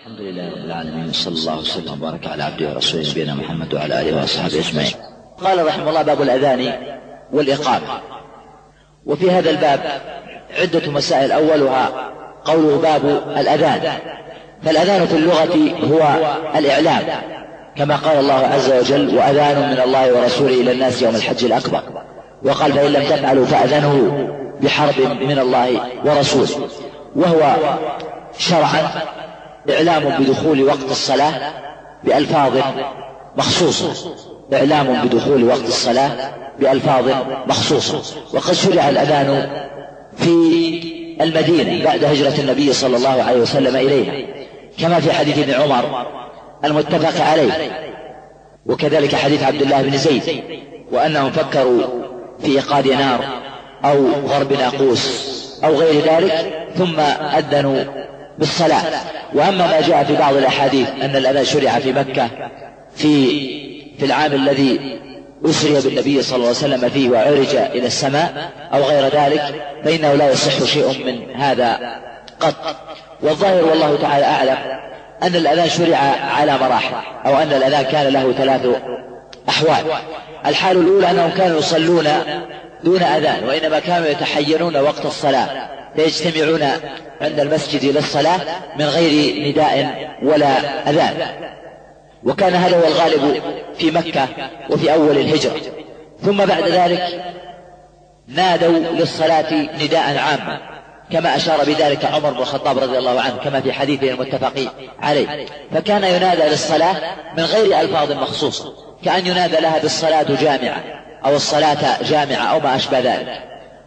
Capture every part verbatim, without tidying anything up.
الحمد لله رب العالمين، صلى الله وسلم وبارك على عبده ورسوله نبينا محمد وعلى آله وأصحابه أجمعين. قال رحمه الله: باب الأذان والإقامة. وفي هذا الباب عدة مسائل، أولها قوله باب الأذان. فالأذان في اللغة هو الإعلام، كما قال الله عز وجل: وأذان من الله ورسوله إلى الناس يوم الحج الأكبر. وقال: فإن لم تفعلوا فأذنوا بحرب من الله ورسوله. وهو شرعا إعلام بدخول وقت الصلاة بألفاظ مخصوصة، إعلام بدخول وقت الصلاة بألفاظ مخصوصة. وقد شرع الأذان في المدينة بعد هجرة النبي صلى الله عليه وسلم إليها، كما في حديث ابن عمر المتفق عليه، وكذلك حديث عبد الله بن زيد، وأنهم فكروا في إيقاد نار أو ضرب ناقوس أو غير ذلك ثم أذنوا بالصلاة. وأما ما جاء في بعض الأحاديث أن الأذان شرع في مكة في في العام الذي أسري بالنبي صلى الله عليه وسلم فيه وعرج إلى السماء أو غير ذلك، فإنه لا يصح شيء من هذا قط. والظاهر والله تعالى أعلم أن الأذان شرع على مراحل، أو أن الأذان كان له ثلاث أحوال. الحال الأولى أنهم كانوا يصلون دون أذان، وإنما كانوا يتحينون وقت الصلاة فيجتمعون عند المسجد للصلاة من غير نداء ولا أذان، وكان هذا هو الغالب في مكة وفي أول الهجرة. ثم بعد ذلك نادوا للصلاة نداء عاما، كما أشار بذلك عمر بن الخطاب رضي الله عنه كما في حديثه المتفق عليه. فكان ينادى للصلاة من غير ألفاظ مخصوصة، كأن ينادى لها بالصلاة جامعة أو الصلاة جامعة أو ما أشبه ذلك.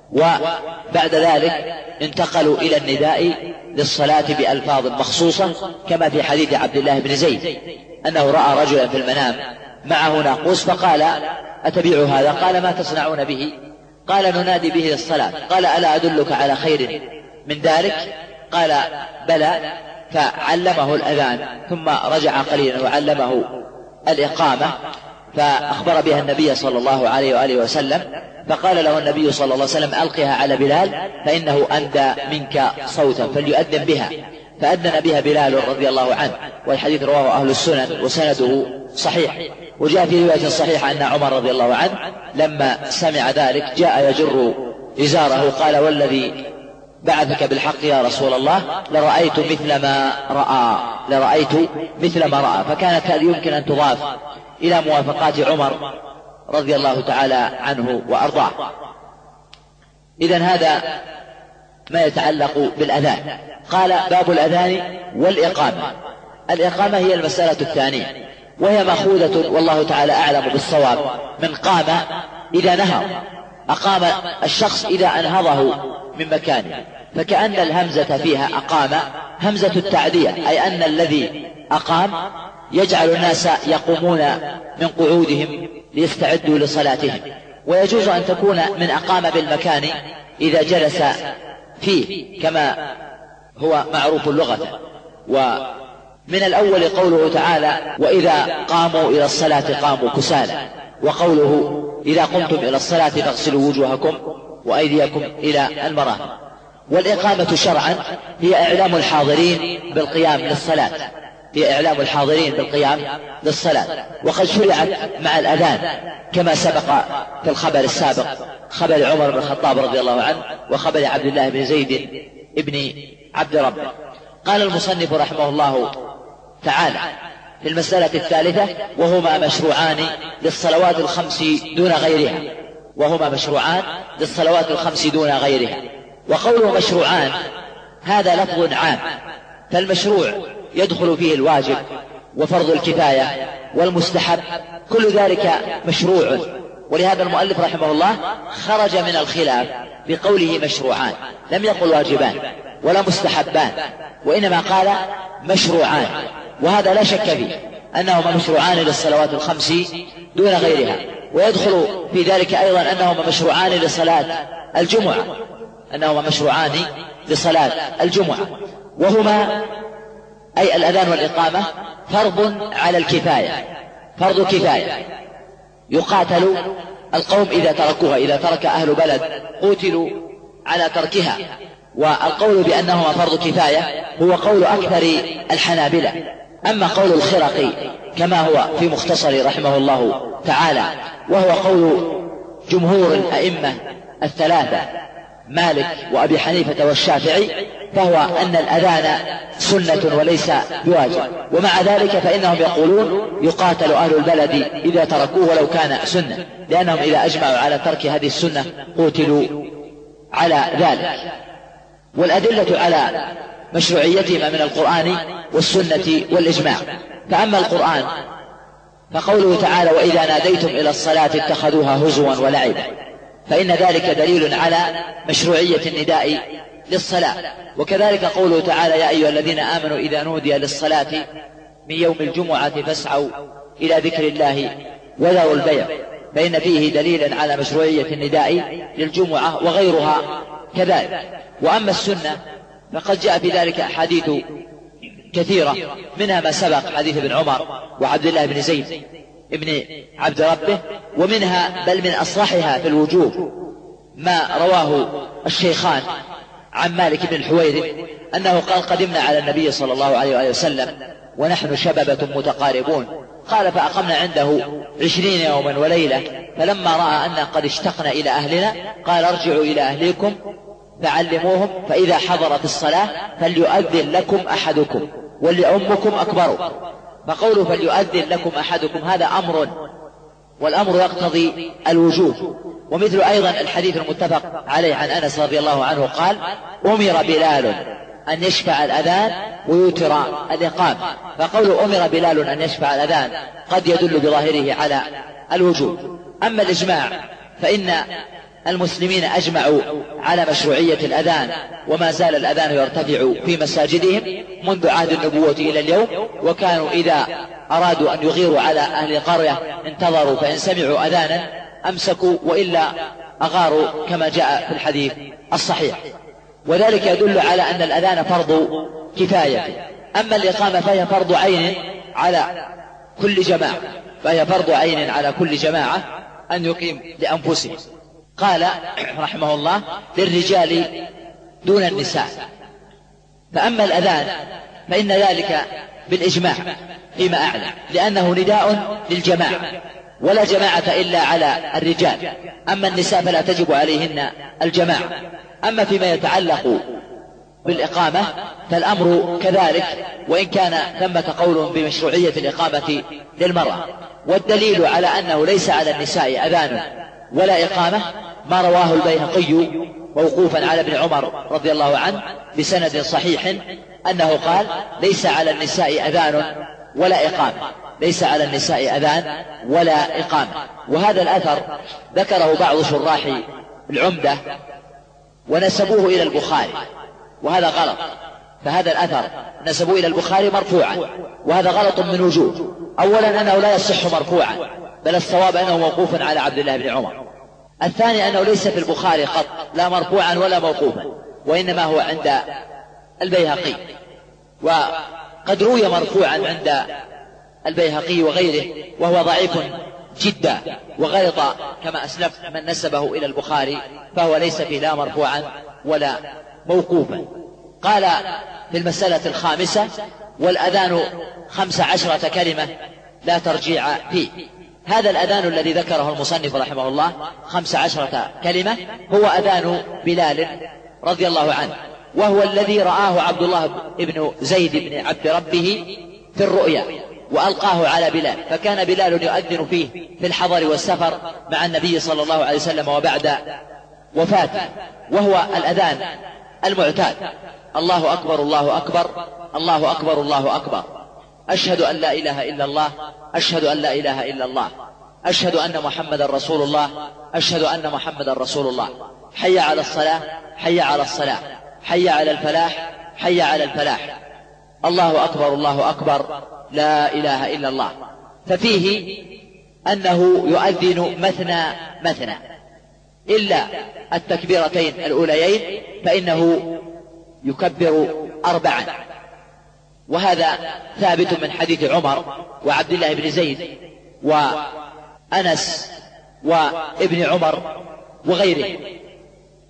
وبعد ذلك انتقلوا إلى النداء للصلاة بألفاظ مخصوصة، كما في حديث عبد الله بن زيد أنه رأى رجلا في المنام معه ناقوس فقال: أتبيع هذا؟ قال: ما تصنعون به؟ قال: ننادي به للصلاة. قال: ألا أدلك على خير من ذلك؟ قال: بلى. فعلمه الأذان، ثم رجع قليلا وعلمه الإقامة، فأخبر بها النبي صلى الله عليه وآله وسلم، فقال له النبي صلى الله عليه وسلم: ألقها على بلال فإنه أندى منك صوتا فليؤذن بها. فأذن بها بلال رضي الله عنه، والحديث رواه أهل السنن وسنده صحيح. وجاء في رواية صحيحة أن عمر رضي الله عنه لما سمع ذلك جاء يجر إزاره، قال: والذي بعثك بالحق يا رسول الله لرأيت مثل ما رأى لرأيت مثل ما رأى. فكانت هذه يمكن أن تضاف إلى موافقات عمر رضي الله تعالى عنه وأرضاه. إذن هذا ما يتعلق بالأذان. قال: باب الأذان والإقامة. الإقامة هي المسألة الثانية، وهي مأخوذة والله تعالى أعلم بالصواب من قام إذا نهض. أقام الشخص إذا أنهضه من مكانه، فكأن الهمزة فيها أقام همزة التعدية، أي أن الذي أقام يجعل الناس يقومون من قعودهم ليستعدوا لصلاتهم. ويجوز أن تكون من أقام بالمكان إذا جلس فيه، كما هو معروف اللغة. ومن الأول قوله تعالى: وإذا قاموا إلى الصلاة قاموا كسالى. وقوله: إذا قمتم إلى الصلاة فاغسلوا وجوهكم وأيديكم إلى المرافق. والإقامة شرعا هي إعلام الحاضرين بالقيام للصلاة هي إعلام الحاضرين بالقيام للصلاة. وقد شرعت مع الأذان كما سبق في الخبر السابق، خبر عمر بن الخطاب رضي الله عنه وخبر عبد الله بن زيد ابن عبد ربه. قال المصنف رحمه الله تعالى في المسألة الثالثة: وهما مشروعان للصلوات الخمس دون غيرها وهما مشروعان للصلوات الخمس دون غيرها. وقوله مشروعان هذا لفظ عام، فالمشروع يدخل فيه الواجب وفرض الكفاية والمستحب، كل ذلك مشروع. ولهذا المؤلف رحمه الله خرج من الخلاف بقوله مشروعان، لم يقل واجبان ولا مستحبان، وإنما قال مشروعان. وهذا لا شك فيه أنهما مشروعان للصلوات الخمس دون غيرها. ويدخل في ذلك أيضا أنهما مشروعان لصلاة الجمعة أنهما مشروعان لصلاة الجمعة وهما أي الأذان والإقامة فرض على الكفاية فرض كفاية، يقاتل القوم إذا تركوها، إذا ترك أهل بلد قتلوا على تركها، والقول بأنهما فرض كفاية هو قول أكثر الحنابلة. أما قول الخرقي كما هو في مختصر رحمه الله تعالى وهو قول جمهور الأئمة الثلاثة مالك وأبي حنيفة والشافعي فهو أن الأذان سنة وليس بواجب، ومع ذلك فإنهم يقولون يقاتل أهل البلد إذا تركوه ولو كان سنة، لأنهم إذا أجمعوا على ترك هذه السنة قتلوا على ذلك. والأدلة على مشروعيتهما من القرآن والسنة والإجماع. فأما القرآن فقوله تعالى وإذا ناديتم إلى الصلاة اتخذوها هزوا ولعبا، فإن ذلك دليل على مشروعية النداء للصلاة. وكذلك قوله تعالى يا أيها الذين آمنوا إذا نودي للصلاة من يوم الجمعة فاسعوا إلى ذكر الله وذروا البيع، فإن فيه دليل على مشروعية النداء للجمعة وغيرها كذلك. وأما السنة فقد جاء في ذلك أحاديث كثيرة، منها ما سبق حديث ابن عمر وعبد الله بن زيد ابن عبد ربه، ومنها بل من أصرحها في الوجوب ما رواه الشيخان عن مالك بن الحويرث أنه قال قدمنا على النبي صلى الله عليه وآله وسلم ونحن شببة متقاربون، قال فأقمنا عنده عشرين يوما وليلة، فلما رأى أن قد اشتقنا إلى أهلنا قال ارجعوا إلى أهليكم فعلموهم فإذا حضرت الصلاة فليؤذن لكم أحدكم ولأمكم أكبر. فقوله فليؤذن لكم أحدكم هذا أمر، والأمر يقتضي الوجوب. ومثل أيضا الحديث المتفق عليه عن أنس رضي الله عنه قال أمر بلال أن يشفع الأذان ويوتر الإقامة، فقول أمر بلال أن يشفع الأذان قد يدل بظاهره على الوجوب. أما الإجماع فإن المسلمين أجمعوا على مشروعية الأذان، وما زال الأذان يرتفع في مساجدهم منذ عهد النبوة إلى اليوم، وكانوا إذا أرادوا أن يغيروا على أهل القرية انتظروا، فإن سمعوا أذانا أمسكوا وإلا أغاروا كما جاء في الحديث الصحيح. وذلك يدل على أن الأذان فرض كفاية. أما الإقامة فهي فرض عين على كل جماعة، فهي فرض عين على كل جماعة أن يقيم لأنفسهم. قال رحمه الله للرجال دون النساء. فأما الأذان فإن ذلك بالإجماع فيما أعلم، لأنه نداء للجماعة ولا جماعة إلا على الرجال، أما النساء فلا تجب عليهن الجماعة. أما فيما يتعلق بالإقامة فالأمر كذلك، وإن كان ثمة قول بمشروعية الإقامة للمرأة. والدليل على أنه ليس على النساء أذان ولا إقامة ما رواه البيهقي موقوفا على ابن عمر رضي الله عنه بسند صحيح أنه قال ليس على النساء أذان ولا إقامة، ليس على النساء أذان ولا إقامة. وهذا الأثر ذكره بعض شراح العمدة ونسبوه إلى البخاري، وهذا غلط. فهذا الأثر نسبوه إلى البخاري مرفوعا، وهذا غلط من وجوه. أولا أنه لا يصح مرفوعا، بل الصواب أنه موقوف على عبد الله بن عمر. الثاني أنه ليس في البخاري قط لا مرفوعا ولا موقوفا، وإنما هو عند البيهقي، وقد روي مرفوعا عند البيهقي وغيره وهو ضعيف جدا، وغلط كما أسلفت من نسبه إلى البخاري فهو ليس فيه لا مرفوعا ولا موقوفا. قال في المسألة الخامسة والأذان خمس عشرة كلمة لا ترجيع فيه. هذا الأذان الذي ذكره المصنف رحمه الله خمس عشرة كلمة هو أذان بلال رضي الله عنه، وهو الذي رآه عبد الله بن زيد بن عبد ربه في الرؤيا وألقاه على بلال، فكان بلال يؤذن فيه في الحضر والسفر مع النبي صلى الله عليه وسلم وبعد وفاته، وهو الأذان المعتاد: الله أكبر الله أكبر الله أكبر الله أكبر، أشهد أن لا إله إلا الله أشهد أن لا إله إلا الله، أشهد أن محمدا رسول الله أشهد أن محمدا رسول الله، حي على الصلاة حي على الصلاة حي على الفلاح حي على الفلاح، الله أكبر الله أكبر لا إله إلا الله. ففيه أنه يؤذن مثنى مثنى إلا التكبيرتين الأوليين فإنه يكبر أربعا، وهذا ثابت من حديث عمر وعبد الله بن زيد وأنس وابن عمر وغيره.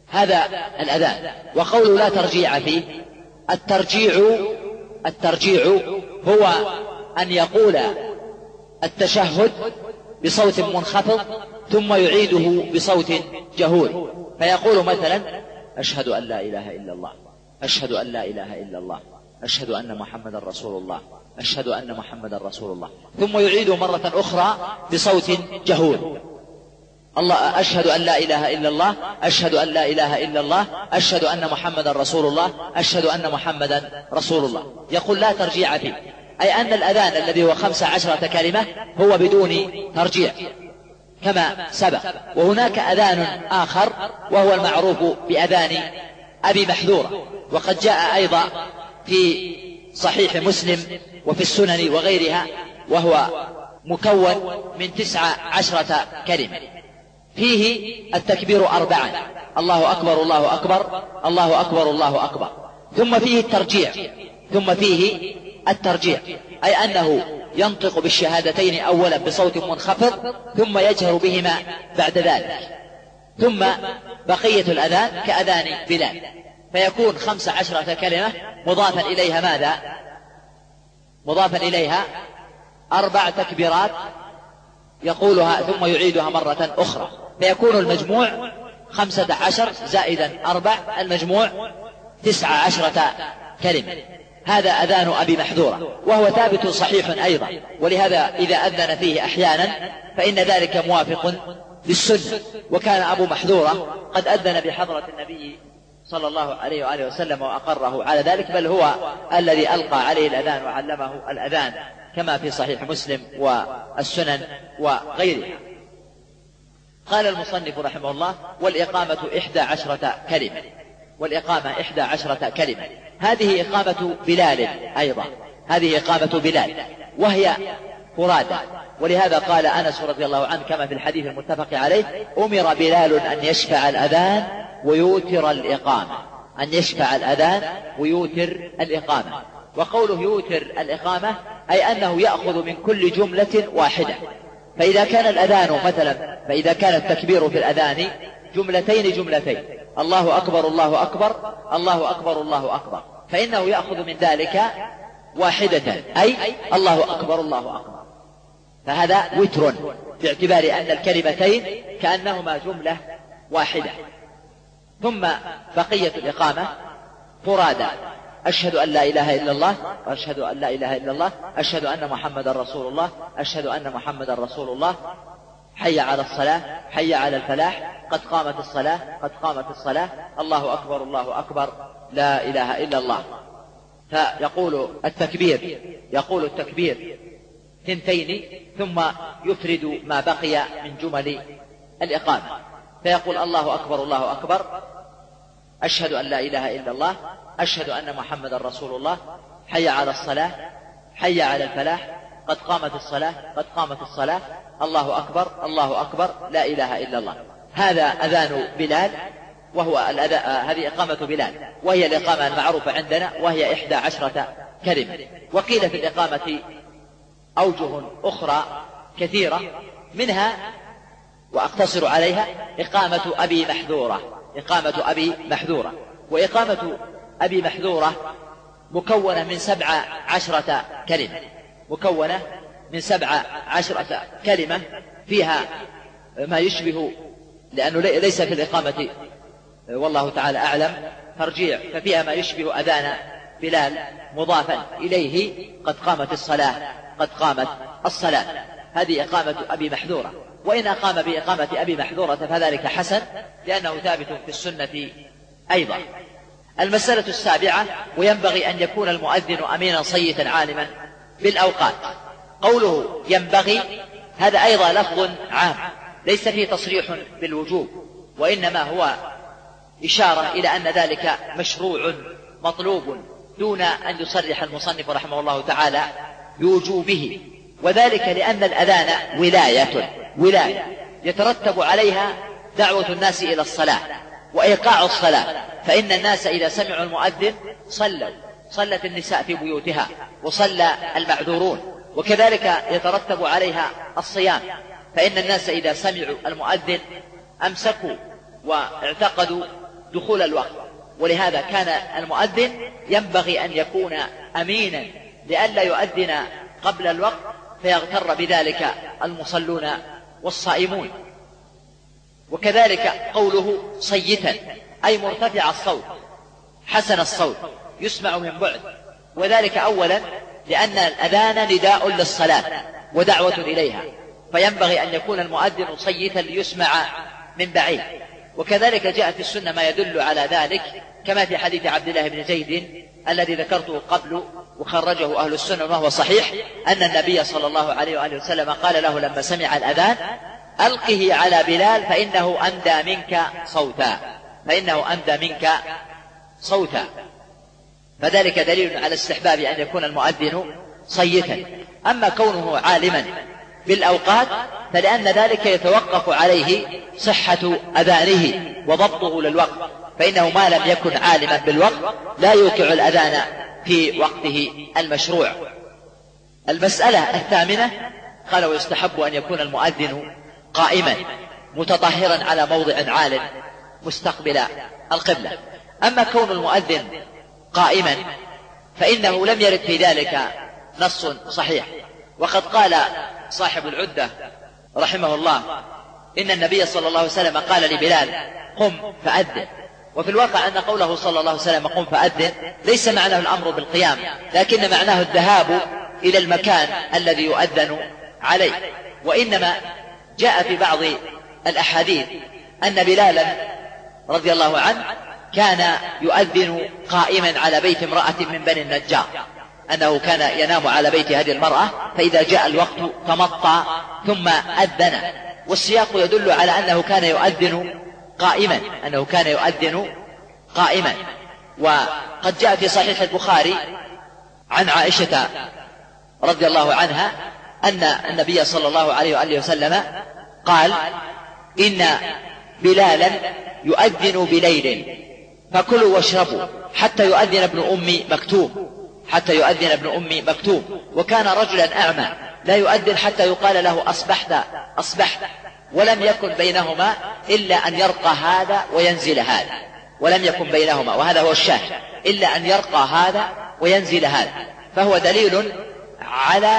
هذا الأذان. وقول لا ترجيع فيه، الترجيع الترجيع هو أن يقول التشهد بصوت منخفض ثم يعيده بصوت جهوري، فيقول مثلا أشهد أن لا إله إلا الله، أشهد أن لا إله إلا الله، أشهد أن محمد رسول الله، أشهد أن محمد رسول الله، ثم يعيده مرة أخرى بصوت جهوري. الله أشهد أن لا إله إلا الله، أشهد أن لا إله إلا الله، أشهد أن محمدا رسول الله، أشهد أن محمدا رسول الله. يقول لا ترجيع فيه، أي أن الأذان الذي هو خمس عشرة كلمة هو بدون ترجيع كما سبق. وهناك أذان آخر وهو المعروف بأذان أبي محذورة، وقد جاء أيضا في صحيح مسلم وفي السنن وغيرها، وهو مكون من تسع عشرة كلمة، فيه التكبير أربعا، الله أكبر الله أكبر الله أكبر الله أكبر، ثم فيه الترجيع ثم فيه الترجيع أي أنه ينطق بالشهادتين أولا بصوت منخفض ثم يجهر بهما بعد ذلك، ثم بقية الأذان كأذان بلال، فيكون خمس عشرة كلمة مضافا إليها ماذا؟ مضافا إليها أربع تكبيرات يقولها ثم يعيدها مرة أخرى، فيكون المجموع خمسة عشر زائدا أربع، المجموع تسعة عشرة كلمة. هذا أذان أبي محذورة، وهو ثابت صحيح أيضا، ولهذا إذا أذن فيه أحيانا فإن ذلك موافق للسنة. وكان أبو محذورة قد أذن بحضرة النبي صلى الله عليه وآله وسلم وأقره على ذلك، بل هو الذي ألقى عليه الأذان وعلمه الأذان كما في صحيح مسلم والسنن وغيرها. قال المصنف رحمه الله والإقامة إحدى عشرة كلمة، والإقامة إحدى عشرة كلمة، هذه إقامة بلال أيضا، هذه إقامة بلال وهي فرادى. ولهذا قال أنس رضي الله عنه كما في الحديث المتفق عليه أمر بلال أن يشفع الأذان ويوتر الإقامة، أن يشفع الأذان ويوتر الإقامة. وقوله يوتر الإقامة أي أنه يأخذ من كل جملة واحدة، فإذا كان الأذان مثلا فإذا كان التكبير في الأذان جملتين جملتين الله أكبر الله أكبر الله أكبر الله أكبر، فإنه يأخذ من ذلك واحدة أي الله أكبر الله أكبر، فهذا وتر باعتبار أن الكلمتين كأنهما جملة واحدة. ثم بقية الإقامة فرادى، أشهد أن لا إله إلا الله وأشهد أن لا إله إلا الله، أشهد أن محمدا رسول الله، أشهد أن محمدا رسول الله، حي على الصلاة، حي على الفلاح، قد قامت الصلاة، قد قامت الصلاة، الله أكبر الله أكبر، لا إله إلا الله. فيقول التكبير يقول التكبير ثنتين ثم يفرد ما بقي من جمل الإقامة، فيقول الله أكبر الله أكبر، أشهد أن لا إله إلا الله، أشهد أن محمدا رسول الله، حي على الصلاة، حي على الفلاح، قد قامت الصلاة، قد قامت الصلاة، الله أكبر الله أكبر، لا إله إلا الله. هذا أذان بلال، وهو هذه إقامة بلال، وهي الإقامة المعروفة عندنا، وهي إحدى عشرة كلمة. وقيل في الإقامة أوجه أخرى كثيرة، منها وأقتصر عليها إقامة أبي محذورة، إقامة أبي محذورة. وإقامة أبي محذورة مكونة من سبع عشرة كلمة، مكونة من سبع عشرة كلمة، فيها ما يشبه، لأنه ليس في الإقامة والله تعالى أعلم ترجيع، ففيها ما يشبه أذان بلال مضافا إليه قد قامت الصلاة، قد قامت الصلاة. هذه إقامة أبي محذورة. وإن أقام بإقامة أبي محذورة فذلك حسن، لأنه ثابت في السنة أيضا. المسألة السابعة وينبغي أن يكون المؤذن أمينا صيتا عالما بالأوقات. قوله ينبغي هذا أيضا لفظ عام ليس فيه تصريح بالوجوب، وإنما هو إشارة إلى أن ذلك مشروع مطلوب، دون أن يصرح المصنف رحمه الله تعالى بوجوبه. وذلك لأن الأذان ولاية ولاية يترتب عليها دعوة الناس إلى الصلاة وإيقاع الصلاة، فإن الناس إذا سمعوا المؤذن صلوا، صلت النساء في بيوتها وصلى المعذورون. وكذلك يترتب عليها الصيام، فإن الناس إذا سمعوا المؤذن أمسكوا واعتقدوا دخول الوقت. ولهذا كان المؤذن ينبغي أن يكون أمينا لئلا يؤذن قبل الوقت فيغتر بذلك المصلون والصائمون. وكذلك قوله صيتا أي مرتفع الصوت حسن الصوت يسمع من بعد، وذلك أولا لأن الأذان نداء للصلاة ودعوة إليها، فينبغي أن يكون المؤذن صيتا ليسمع من بعيد. وكذلك جاء في السنة ما يدل على ذلك كما في حديث عبد الله بن زيد الذي ذكرته قبل وخرجه أهل السنة وهو صحيح، أن النبي صلى الله عليه وآله وسلم قال له لما سمع الأذان ألقه على بلال فإنه أندى منك صوتا فإنه أندى منك صوتا فذلك دليل على استحباب أن يكون المؤذن صيتا. أما كونه عالما بالأوقات فلأن ذلك يتوقف عليه صحة أذانه وضبطه للوقت، فإنه ما لم يكن عالما بالوقت لا يوقع الأذان في وقته المشروع. المسألة الثامنة قال ويستحب أن يكون المؤذن قائما متطهرا على موضع عال مستقبل القبلة. أما كون المؤذن قائما فإنه لم يرد في ذلك نص صحيح، وقد قال صاحب العدة رحمه الله إن النبي صلى الله عليه وسلم قال لبلال قم فأذن، وفي الواقع أن قوله صلى الله عليه وسلم قم فأذن ليس معناه الأمر بالقيام، لكن معناه الذهاب إلى المكان الذي يؤذن عليه. وإنما جاء في بعض الأحاديث أن بلالا رضي الله عنه كان يؤذن قائما على بيت امرأة من بني النجار، أنه كان ينام على بيت هذه المرأة فإذا جاء الوقت تمطى ثم أذن، والسياق يدل على أنه كان يؤذن قائما أنه كان يؤذن قائما. وقد جاء في صحيح البخاري عن عائشة رضي الله عنها أن النبي صلى الله عليه وآله وسلم قال إن بلالا يؤذن بليل فكلوا واشربوا حتى يؤذن ابن أم مكتوم حتى يؤذن ابن أم مكتوم وكان رجلا أعمى لا يؤذن حتى يقال له أصبحت أصبحت ولم يكن بينهما إلا أن يرقى هذا وينزل هذا ولم يكن بينهما، وهذا هو الشاهد، إلا أن يرقى هذا وينزل هذا، فهو دليل على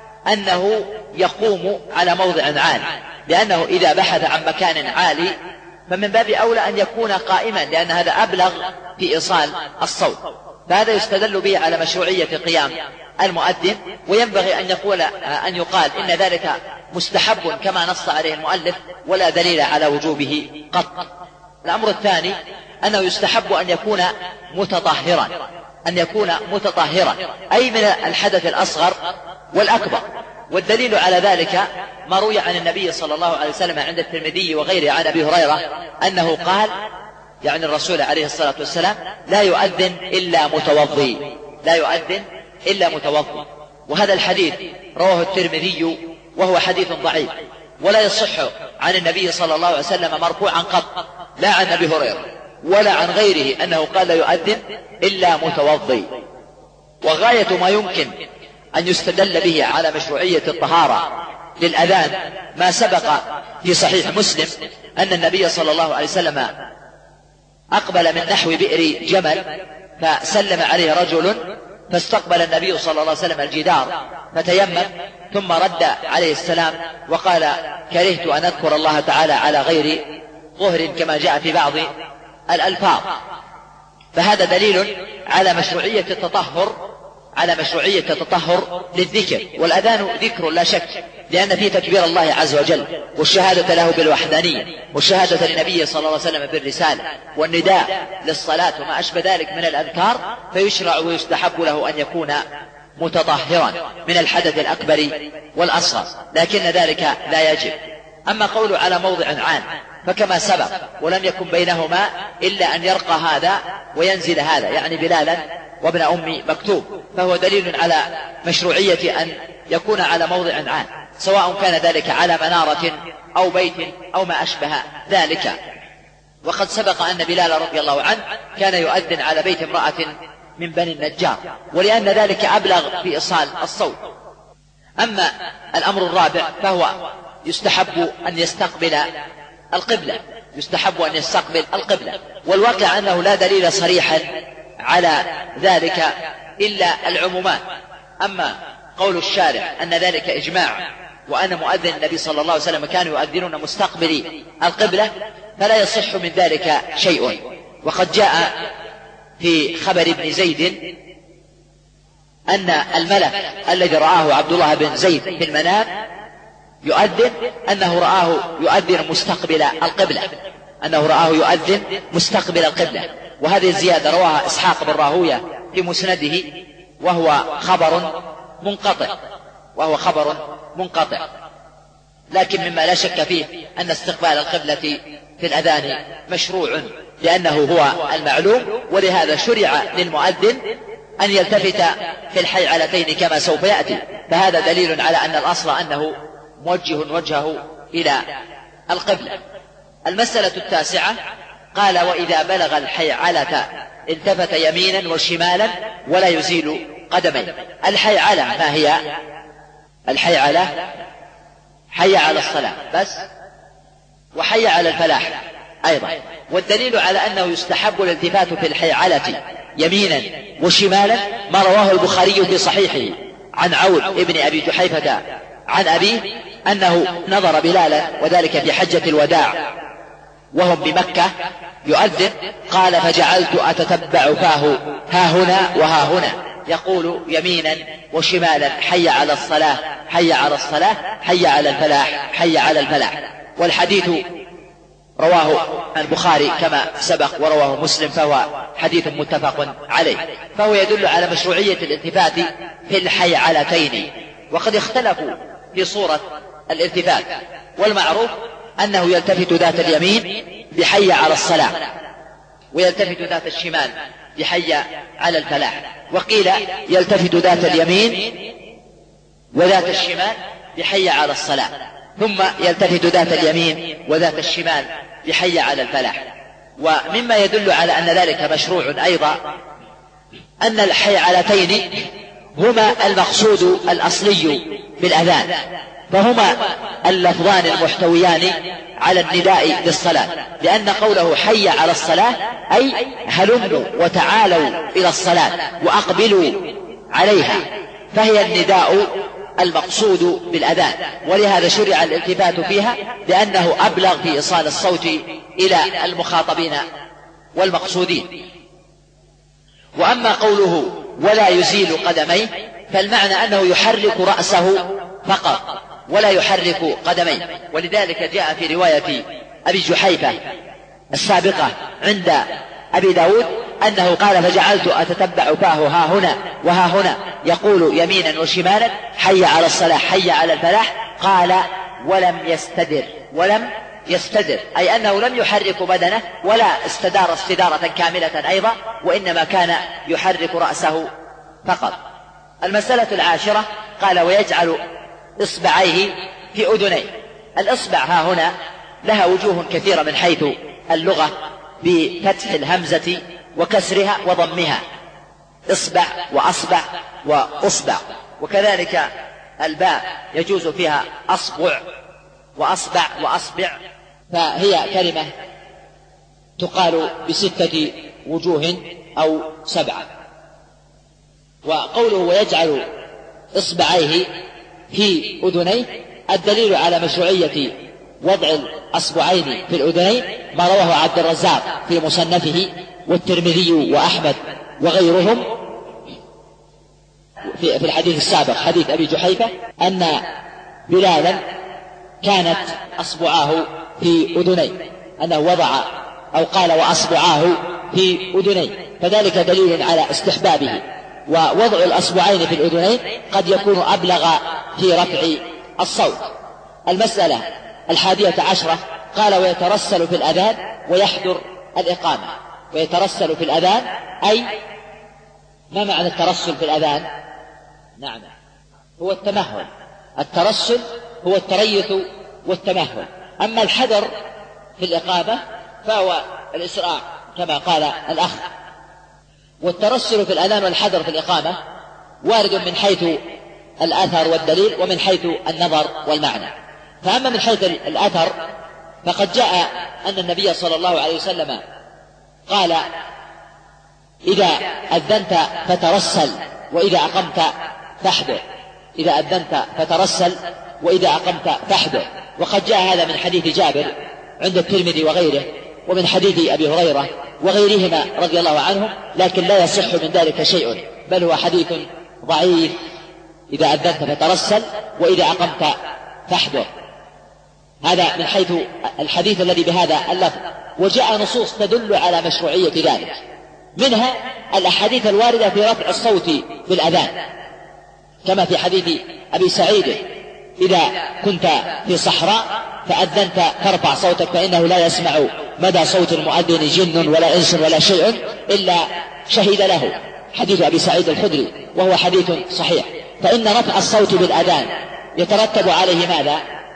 أنه يقوم على موضع عالي، لأنه إذا بحث عن مكان عالي فمن باب أولى أن يكون قائما، لأن هذا أبلغ في إيصال الصوت. فهذا يستدل به على مشروعية قيام المؤذن، وينبغي أن يقول أن يقال إن ذلك مستحب كما نص عليه المؤلف ولا دليل على وجوبه قط. الأمر الثاني أنه يستحب أن يكون متطهرا أن يكون متطهرا أي من الحدث الأصغر والأكبر، والدليل على ذلك ما روي عن النبي صلى الله عليه وسلم عند الترمذي وغيره عن أبي هريرة أنه قال يعني الرسول عليه الصلاة والسلام لا يؤذن إلا متوضي لا يؤذن إلا متوضي وهذا الحديث رواه الترمذي وهو حديث ضعيف ولا يصح عن النبي صلى الله عليه وسلم مرفوعا قط، لا عن أبي هريرة ولا عن غيره أنه قال لا يؤذن إلا متوضي. وغاية ما يمكن أن يستدل به على مشروعية الطهارة للأذان ما سبق في صحيح مسلم أن النبي صلى الله عليه وسلم أقبل من نحو بئر جمل فسلم عليه رجل فاستقبل النبي صلى الله عليه وسلم الجدار فتيمم ثم رد عليه السلام وقال كرهت أن أذكر الله تعالى على غير ظهر كما جاء في بعض الألفاظ. فهذا دليل على مشروعية التطهر على مشروعية التطهر للذكر، والأذان ذكر لا شك، لأن فيه تكبير الله عز وجل والشهادة له بالوحدانية والشهادة لنبيه صلى الله عليه وسلم بالرسالة والنداء للصلاة وما أشبه ذلك من الأذكار، فيشرع ويستحب له أن يكون متطهرا من الحدث الأكبر والأصغر، لكن ذلك لا يجب. أما قوله على موضع عام فكما سبق ولم يكن بينهما إلا أن يرقى هذا وينزل هذا يعني بلالا وابن أم مكتوم، فهو دليل على مشروعية أن يكون على موضع عام سواء كان ذلك على منارة أو بيت أو ما أشبه ذلك. وقد سبق أن بلال رضي الله عنه كان يؤذن على بيت امرأة من بني النجار، ولأن ذلك أبلغ في إيصال الصوت. أما الأمر الرابع فهو يستحب أن يستقبل القبلة، يستحب أن يستقبل القبلة. والواقع أنه لا دليل صريحا على ذلك إلا العمومات. أما قول الشارع أن ذلك إجماع وأن مؤذن النبي صلى الله عليه وسلم كانوا يؤذنون مستقبلي القبلة فلا يصح من ذلك شيء. وقد جاء في خبر ابن زيد أن الملك الذي رآه عبد الله بن زيد في المنام يؤذن أنه رآه يؤذن مستقبل القبلة، أنه رآه يؤذن مستقبل القبلة. وهذه الزيادة رواها إسحاق بن راهوية في مسنده وهو خبر منقطع وهو خبر منقطع لكن مما لا شك فيه أن استقبال القبلة في الأذان مشروع لأنه هو المعلوم، ولهذا شرع للمؤذن أن يلتفت في الحيعلتين كما سوف يأتي. فهذا دليل على أن الأصل أنه موجه وجهه إلى القبلة. المسألة التاسعة قال: وإذا بلغ الحيعلة التفت يمينا وشمالا ولا يزيل قدميه. الحيعلة ما هي؟ الحيعلة حي على الصلاة بس، وحي على الفلاح أيضا. والدليل على أنه يستحب الالتفات في الحيعلة يمينا وشمالا ما رواه البخاري في صحيحه عن عون ابن أبي جحيفة عن أبيه أنه نظر بلالا وذلك في حجة الوداع وهم بمكة يؤذن، قال: فجعلت أتتبع فاه ها هنا وها هنا يقول يمينا وشمالا: حي على الصلاة حي على الصلاة حي على الفلاح حي على الفلاح. والحديث رواه البخاري كما سبق ورواه مسلم، فهو حديث متفق عليه. فهو يدل على مشروعية الالتفات في الحيعلتين. وقد اختلفوا في صورة الالتفات، والمعروف أنه يلتفت ذات اليمين بحي على الصلاة، ويلتفت ذات الشمال بحي على الفلاح. وقيل يلتفت ذات اليمين وذات الشمال بحي على الصلاة، ثم يلتفت ذات اليمين وذات الشمال بحي على الفلاح. ومما يدل على أن ذلك مشروع أيضا أن الحيعلتين هما المقصود الأصلي بالأذان، فهما اللفظان المحتويان على النداء للصلاة، لأن قوله حي على الصلاة أي هلموا وتعالوا إلى الصلاة وأقبلوا عليها، فهي النداء المقصود بالأذان. ولهذا شرع الالتفات فيها لأنه أبلغ في إيصال الصوت إلى المخاطبين والمقصودين. وأما قوله ولا يزيل قدميه فالمعنى أنه يحرك رأسه فقط ولا يحرك قدميه. ولذلك جاء في رواية أبي جحيفة السابقة عند أبي داود أنه قال: فجعلت أتتبع فاه ها هنا وها هنا يقول يمينا وشمالا حي على الصلاة حي على الفلاح. قال: ولم يستدر ولم يستدر أي أنه لم يحرك بدنه ولا استدار استدارة كاملة أيضا، وإنما كان يحرك رأسه فقط. المسألة العاشرة قال: ويجعل إصبعيه في أذنيه. الإصبع ها هنا لها وجوه كثيرة من حيث اللغة بفتح الهمزة وكسرها وضمها، إصبع وأصبع وأصبع. وكذلك الباء يجوز فيها أصبع وأصبع وأصبع، فهي كلمة تقال بستة وجوه أو سبعة. وقوله ويجعل إصبعيه في أذنيه الدليل على مشروعية وضع الأصبعين في الأذنين ما رواه عبد الرزاق في مصنفه والترمذي وأحمد وغيرهم في الحديث السابق حديث أبي جحيفة أن بلالا كانت أصبعاه في أذنيه، أنه وضع أو قال وأصبعاه في أذنيه، فذلك دليل على استحبابه. ووضع الأصبعين في الأذنين قد يكون أبلغ في رفع الصوت. المسألة الحادية عشرة قال: ويترسل في الأذان ويحضر الإقامة. ويترسل في الأذان أي ما معنى الترسل في الأذان؟ نعم، هو التمهل. الترسل هو التريث والتمهل. أما الحذر في الإقامة فهو الإسراع كما قال الأخ. والترسل في الأذان والحذر في الإقامة وارد من حيث الأثر والدليل ومن حيث النظر والمعنى. فأما من حيث الأثر فقد جاء أن النبي صلى الله عليه وسلم قال: إذا أذنت فترسل وإذا أقمت فاحذر. إذا أذنت فترسل وإذا أقمت فاحذر. وقد جاء هذا من حديث جابر عند الترمذي وغيره، ومن حديث أبي هريرة وغيرهما رضي الله عنهم، لكن لا يصح من ذلك شيء، بل هو حديث ضعيف. إذا أذنت فترسل وإذا أقمت فاحذر. هذا من حيث الحديث الذي بهذا اللفظ. وجاء نصوص تدل على مشروعية ذلك، منها الأحاديث الواردة في رفع الصوت بالأذان، كما في حديث أبي سعيد: إذا كنت في صحراء فأذنت فارفع صوتك فإنه لا يسمع مدى صوت المؤذن جن ولا إنس ولا شيء إلا شهد له. حديث أبي سعيد الخدري، وهو حديث صحيح. فإن رفع الصوت بالأذان يترتب عليه ماذا؟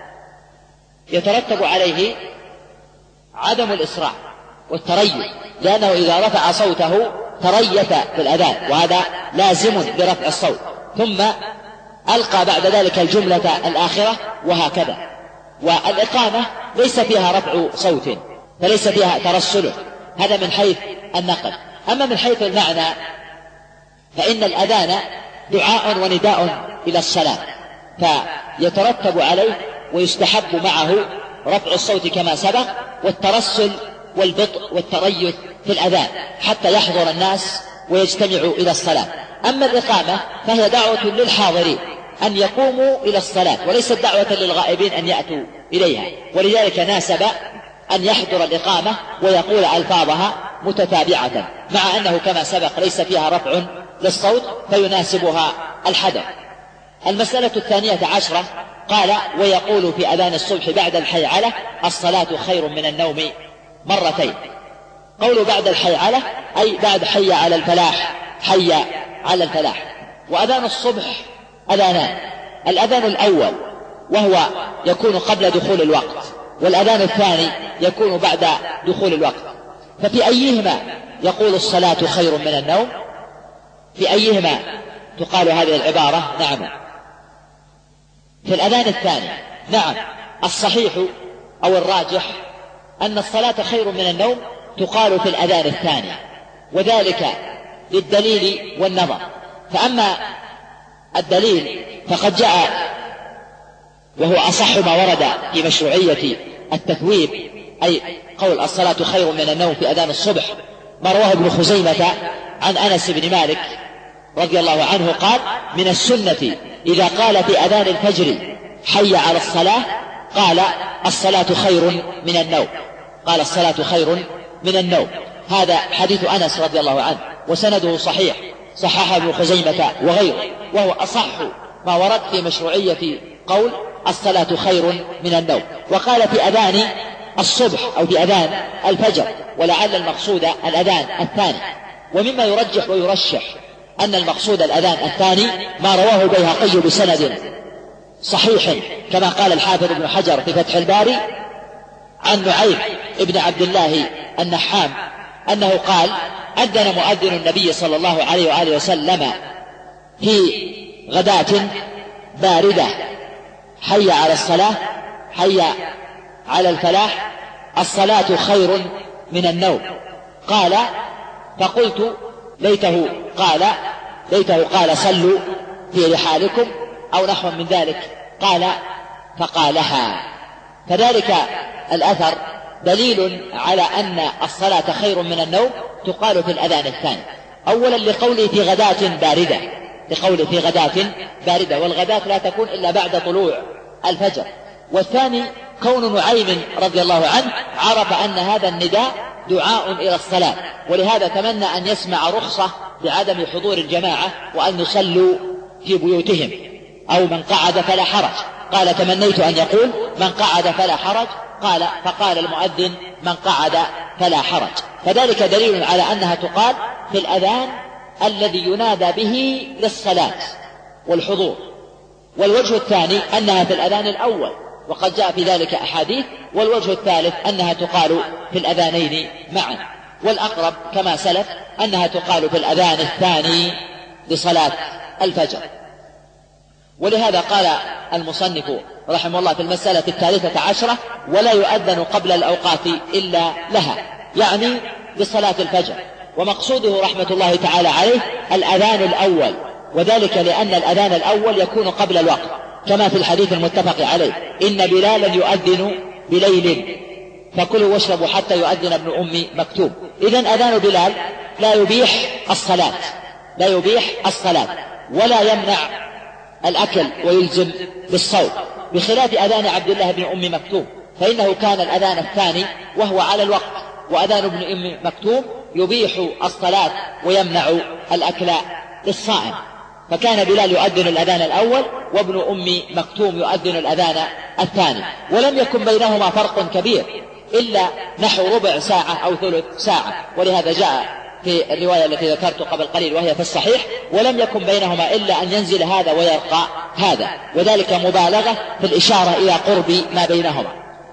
يترتب عليه عدم الإسراع والتريث، لأنه إذا رفع صوته تريث بالأذان، وهذا لازم برفع الصوت. ثم ألقى بعد ذلك الجملة الآخرة، وهكذا. والإقامة ليس فيها رفع صوت، فليس فيها ترسل. هذا من حيث النقل. أما من حيث المعنى فإن الأذان دعاء ونداء إلى الصلاة، فيترتب عليه ويستحب معه رفع الصوت كما سبق، والترسل والبطء والتريث في الأذان حتى يحضر الناس ويجتمعوا إلى الصلاة. أما الإقامة فهي دعوة للحاضرين أن يقوموا إلى الصلاة، وليست دعوة للغائبين أن يأتوا إليها. ولذلك ناسب أن يحضر الإقامة ويقول ألفاظها متتابعة، مع أنه كما سبق ليس فيها رفع للصوت، فيناسبها الحدث. المسألة الثانية عشرة قال: ويقول في أذان الصبح بعد الحيعلة: الصلاة خير من النوم مرتين. قول بعد الحيعلة أي بعد حي على الفلاح، حي على الفلاح. وأذان الصبح أذانان: الأذان الأول وهو يكون قبل دخول الوقت، والأذان الثاني يكون بعد دخول الوقت. ففي أيهما يقول الصلاة خير من النوم؟ في أيهما تقال هذه العبارة؟ نعم، في الأذان الثاني. نعم، الصحيح أو الراجح أن الصلاة خير من النوم تقال في الأذان الثاني، وذلك للدليل والنظر. فأما الدليل فقد جاء، وهو أصح ما ورد في مشروعية التثويب، أي قول الصلاة خير من النوم في أذان الصبح، ما رواه ابن خزيمة عن أنس بن مالك رضي الله عنه قال: من السنة إذا قال في أذان الفجر حي على الصلاة قال: الصلاة خير من النوم. قال: الصلاة خير من النوم. هذا حديث أنس رضي الله عنه، وسنده صحيح، صححه ابن خزيمة وغيره، وهو أصح ما ورد في مشروعية قول الصلاة خير من النوم. وقال في أذان الصبح أو في أذان الفجر، ولعل المقصود الأذان الثاني. ومما يرجح ويرشح أن المقصود الأذان الثاني ما رواه البيهقي بسند صحيح، كما قال الحافظ ابن حجر في فتح الباري عن نعيم ابن عبد الله النحام أنه قال: أذن مؤذن النبي صلى الله عليه وآله وسلم في غداة باردة: حي على الصلاة، حي على الفلاح، الصلاة خير من النوم. قال: فقلت ليته قال ليته قال صلوا في رحالكم أو نحو من ذلك. قال: فقالها. فذلك الأثر دليل على أن الصلاة خير من النوم تقال في الأذان الثاني، أولا لقوله في غداة باردة، لقوله في غداة باردة، والغداة لا تكون إلا بعد طلوع الفجر. والثاني كون نعيم رضي الله عنه عرف أن هذا النداء دعاء إلى الصلاة، ولهذا تمنى أن يسمع رخصة بعدم حضور الجماعة وأن يصلوا في بيوتهم، أو من قعد فلا حرج. قال: تمنيت أن يقول من قعد فلا حرج، قال فقال المؤذن من قعد فلا حرج. فذلك دليل على أنها تقال في الأذان الذي ينادى به للصلاة والحضور. والوجه الثاني أنها في الأذان الأول، وقد جاء في ذلك أحاديث. والوجه الثالث أنها تقال في الأذانين معا. والأقرب كما سلف أنها تقال في الأذان الثاني لصلاة الفجر. ولهذا قال المصنف رحمه الله في المسألة الثالثة عشرة: ولا يؤذن قبل الأوقات إلا لها، يعني لصلاة الفجر. ومقصوده رحمة الله تعالى عليه الأذان الأول، وذلك لأن الأذان الأول يكون قبل الوقت، كما في الحديث المتفق عليه: إن بلالا يؤذن بليل فكلوا واشربوا حتى يؤذن ابن أم مكتوم. إذن أذان بلال لا يبيح الصلاة، لا يبيح الصلاة ولا يمنع الأكل ويلزم بالصوم، بخلاف أذان عبد الله بن أم مكتوم، فإنه كان الأذان الثاني وهو على الوقت، وأذان ابن أم مكتوم يبيح الصلاة ويمنع الأكل للصائم. فكان بلال يؤذن الأذان الأول وابن أم مكتوم يؤذن الأذان الثاني، ولم يكن بينهما فرق كبير إلا نحو ربع ساعة أو ثلث ساعة، ولهذا جاء في الرواية التي ذكرت قبل قليل وهي في الصحيح: ولم يكن بينهما إلا أن ينزل هذا ويرقى هذا، وذلك مبالغة في الإشارة إلى قرب ما بينهما.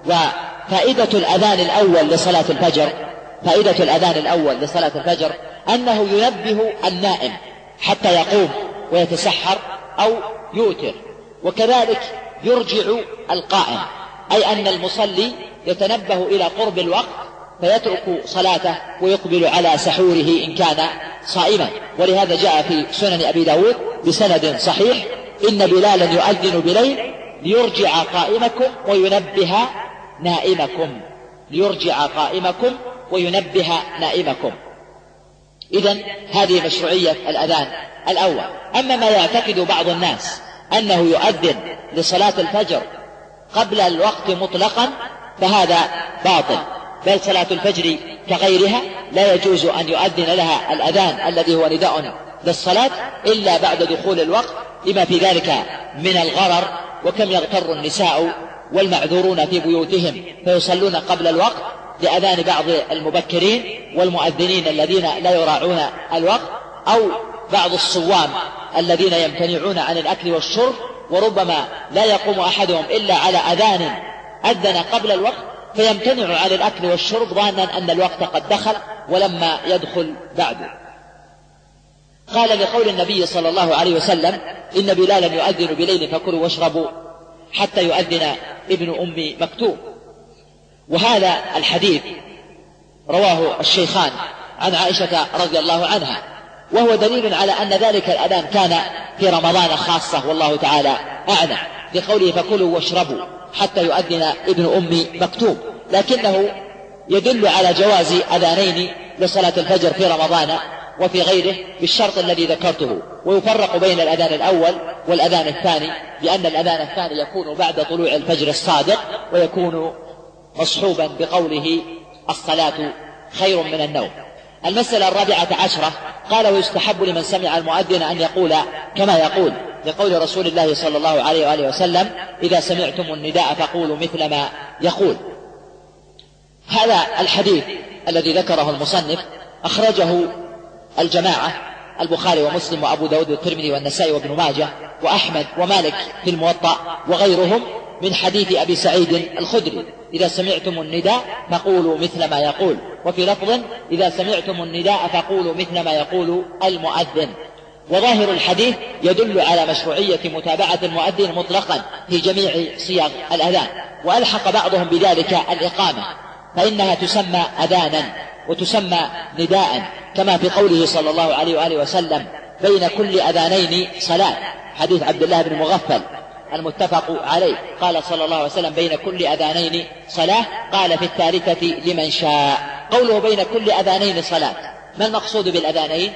وفائدة الأذان الأول لصلاة الفجر فائدة الأذان الأول لصلاة الفجر أنه ينبه النائم حتى يقوم ويتسحر أو يوتر، وكذلك يرجع القائم، أي أن المصلي يتنبه إلى قرب الوقت فيترك صلاته ويقبل على سحوره إن كان صائما. ولهذا جاء في سنن أبي داود بسند صحيح: إن بلالا يؤذن بليل ليرجع قائمكم وينبه نائمكم، ليرجع قائمكم وينبه نائمكم. إذن هذه مشروعية الأذان الأول. أما ما يعتقد بعض الناس أنه يؤذن لصلاة الفجر قبل الوقت مطلقا فهذا باطل، بل صلاة الفجر كغيرها لا يجوز أن يؤذن لها الأذان الذي هو نداء للصلاة إلا بعد دخول الوقت، لما في ذلك من الغرر، وكم يغتر النساء والمعذورون في بيوتهم فيصلون قبل الوقت لأذان بعض المبكرين والمؤذنين الذين لا يراعون الوقت، أو بعض الصوام الذين يمتنعون عن الأكل والشرب، وربما لا يقوم أحدهم إلا على أذان أذن قبل الوقت فيمتنع عن الأكل والشرب ظانا أن الوقت قد دخل ولما يدخل بعده. قال لقول النبي صلى الله عليه وسلم: إن بلالا يؤذن بليل فكلوا واشربوا حتى يؤذن ابن أم مكتوم. وهذا الحديث رواه الشيخان عن عائشة رضي الله عنها، وهو دليل على أن ذلك الأذان كان في رمضان خاصة، والله تعالى أعلم، لقوله فكلوا واشربوا حتى يؤذن ابن أم مكتوم، لكنه يدل على جواز أذانين لصلاة الفجر في رمضان وفي غيره بالشرط الذي ذكرته. ويفرق بين الأذان الأول والأذان الثاني، لأن الأذان الثاني يكون بعد طلوع الفجر الصادق، ويكون مصحوبا بقوله الصلاة خير من النوم. المسألة الرابعة عشرة: قال: ويستحب لمن سمع المؤذن أن يقول كما يقول، لقول رسول الله صلى الله عليه وآله وسلم: إذا سمعتم النداء فقولوا مثل ما يقول. هذا الحديث الذي ذكره المصنف أخرجه الجماعة: البخاري ومسلم وأبو داود والترمذي والنسائي وابن ماجه وأحمد ومالك في الموطأ وغيرهم، من حديث أبي سعيد الخدري: إذا سمعتم النداء فقولوا مثل ما يقول. وفي لفظ: إذا سمعتم النداء فقولوا مثل ما يقول المؤذن. وظاهر الحديث يدل على مشروعية متابعة المؤذن مطلقا في جميع صيغ الأذان، وألحق بعضهم بذلك الإقامة، فإنها تسمى أذانا وتسمى نداء، كما في قوله صلى الله عليه وآله وسلم: بين كل أذانين صلاة، حديث عبد الله بن مغفل المتفق عليه، قال صلى الله عليه وسلم: بين كل أذانين صلاة، قال في الثالثة لمن شاء. قوله بين كل أذانين صلاة، ما المقصود بالأذانين؟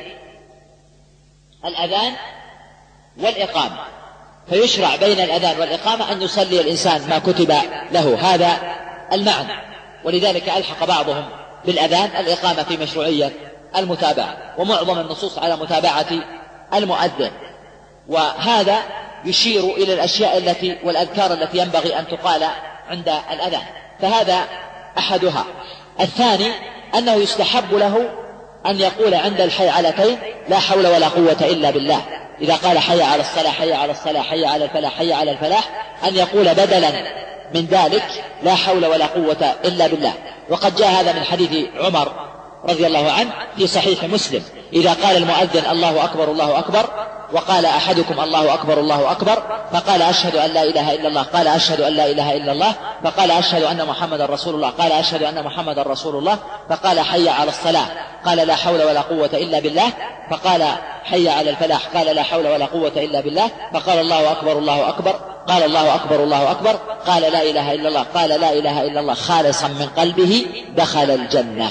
الأذان والإقامة، فيشرع بين الأذان والإقامة أن يصلي الإنسان ما كتب له، هذا المعنى. ولذلك ألحق بعضهم بالأذان الإقامة في مشروعية المتابعة، ومعظم النصوص على متابعة المؤذن. وهذا يشير إلى الأشياء التي والأذكار التي ينبغي أن تقال عند الأذان، فهذا أحدها. الثاني أنه يستحب له أن يقول عند الحيعلتين: لا حول ولا قوة إلا بالله. إذا قال حي على الصلاة حي على الصلاة حي على الفلاح حي على الفلاح، أن يقول بدلا من ذلك: لا حول ولا قوة إلا بالله. وقد جاء هذا من حديث عمر رضي الله عنه في صحيح مسلم: إذا قال المؤذن الله أكبر الله أكبر وقال أحدكم الله أكبر الله أكبر، فقال أشهد أن لا إله إلا الله، قال أشهد أن لا إله إلا الله، فقال أشهد أن محمدا رسول الله، قال أشهد أن محمدا رسول الله، فقال حي على الصلاة، قال لا حول ولا قوة إلا بالله، فقال حي على الفلاح، قال لا حول ولا قوة إلا بالله، فقال الله أكبر الله أكبر، قال الله أكبر الله أكبر، قال لا إله إلا الله، قال لا إله إلا الله خالصا من قلبه، دخل الجنة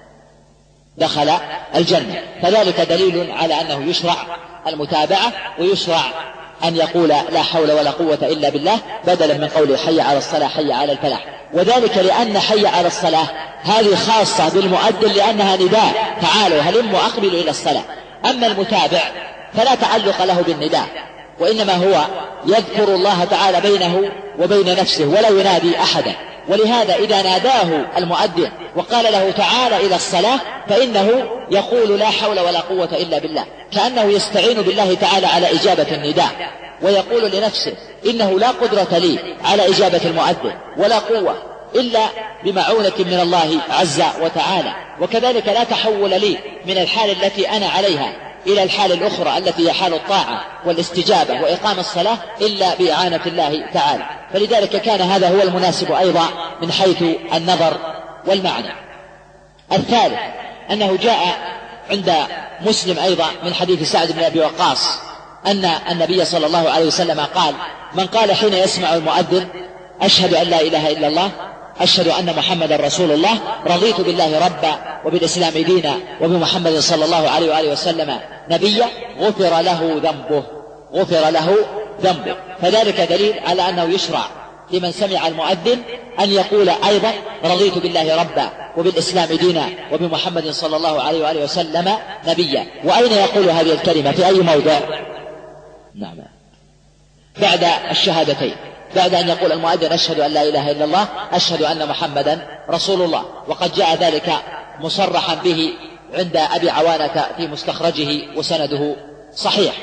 دخل الجنة. فذلك دليل على أنه يشرع المتابعة، ويشرع أن يقول لا حول ولا قوة إلا بالله بدلا من قوله حي على الصلاة حي على الفلاح، وذلك لأن حي على الصلاة هذه خاصة بالمؤذن لأنها نداء، تعالوا هلموا أقبلوا إلى الصلاة. أما المتابع فلا تعلق له بالنداء، وإنما هو يذكر الله تعالى بينه وبين نفسه ولا ينادي أحدا. ولهذا إذا ناداه المؤذن وقال له تعالى إلى الصلاة فإنه يقول لا حول ولا قوة إلا بالله، كأنه يستعين بالله تعالى على إجابة النداء، ويقول لنفسه إنه لا قدرة لي على إجابة المؤذن ولا قوة إلا بمعونة من الله عز وتعالى، وكذلك لا تحول لي من الحال التي أنا عليها إلى الحال الأخرى التي هي حال الطاعة والاستجابة وإقام الصلاة إلا بإعانة الله تعالى. فلذلك كان هذا هو المناسب أيضا من حيث النظر والمعنى. الثالث أنه جاء عند مسلم أيضا من حديث سعد بن أبي وقاص أن النبي صلى الله عليه وسلم قال: من قال حين يسمع المؤذن أشهد أن لا إله إلا الله أشهد أن محمدا رسول الله رضيت بالله ربا وبالإسلام دينا وبمحمد صلى الله عليه وآله وسلم نبيا غفر له ذنبه غفر له ذنبه. فذلك دليل على أنه يشرع لمن سمع المؤذن أن يقول أيضا رضيت بالله ربا وبالإسلام دينا وبمحمد صلى الله عليه وآله وسلم نبيا. وأين يقول هذه الكلمة؟ في أي موضع؟ نعم، بعد الشهادتين، بعد أن يقول المؤذن أشهد أن لا إله إلا الله أشهد أن محمدا رسول الله. وقد جاء ذلك مصرحا به عند أبي عوانة في مستخرجه وسنده صحيح.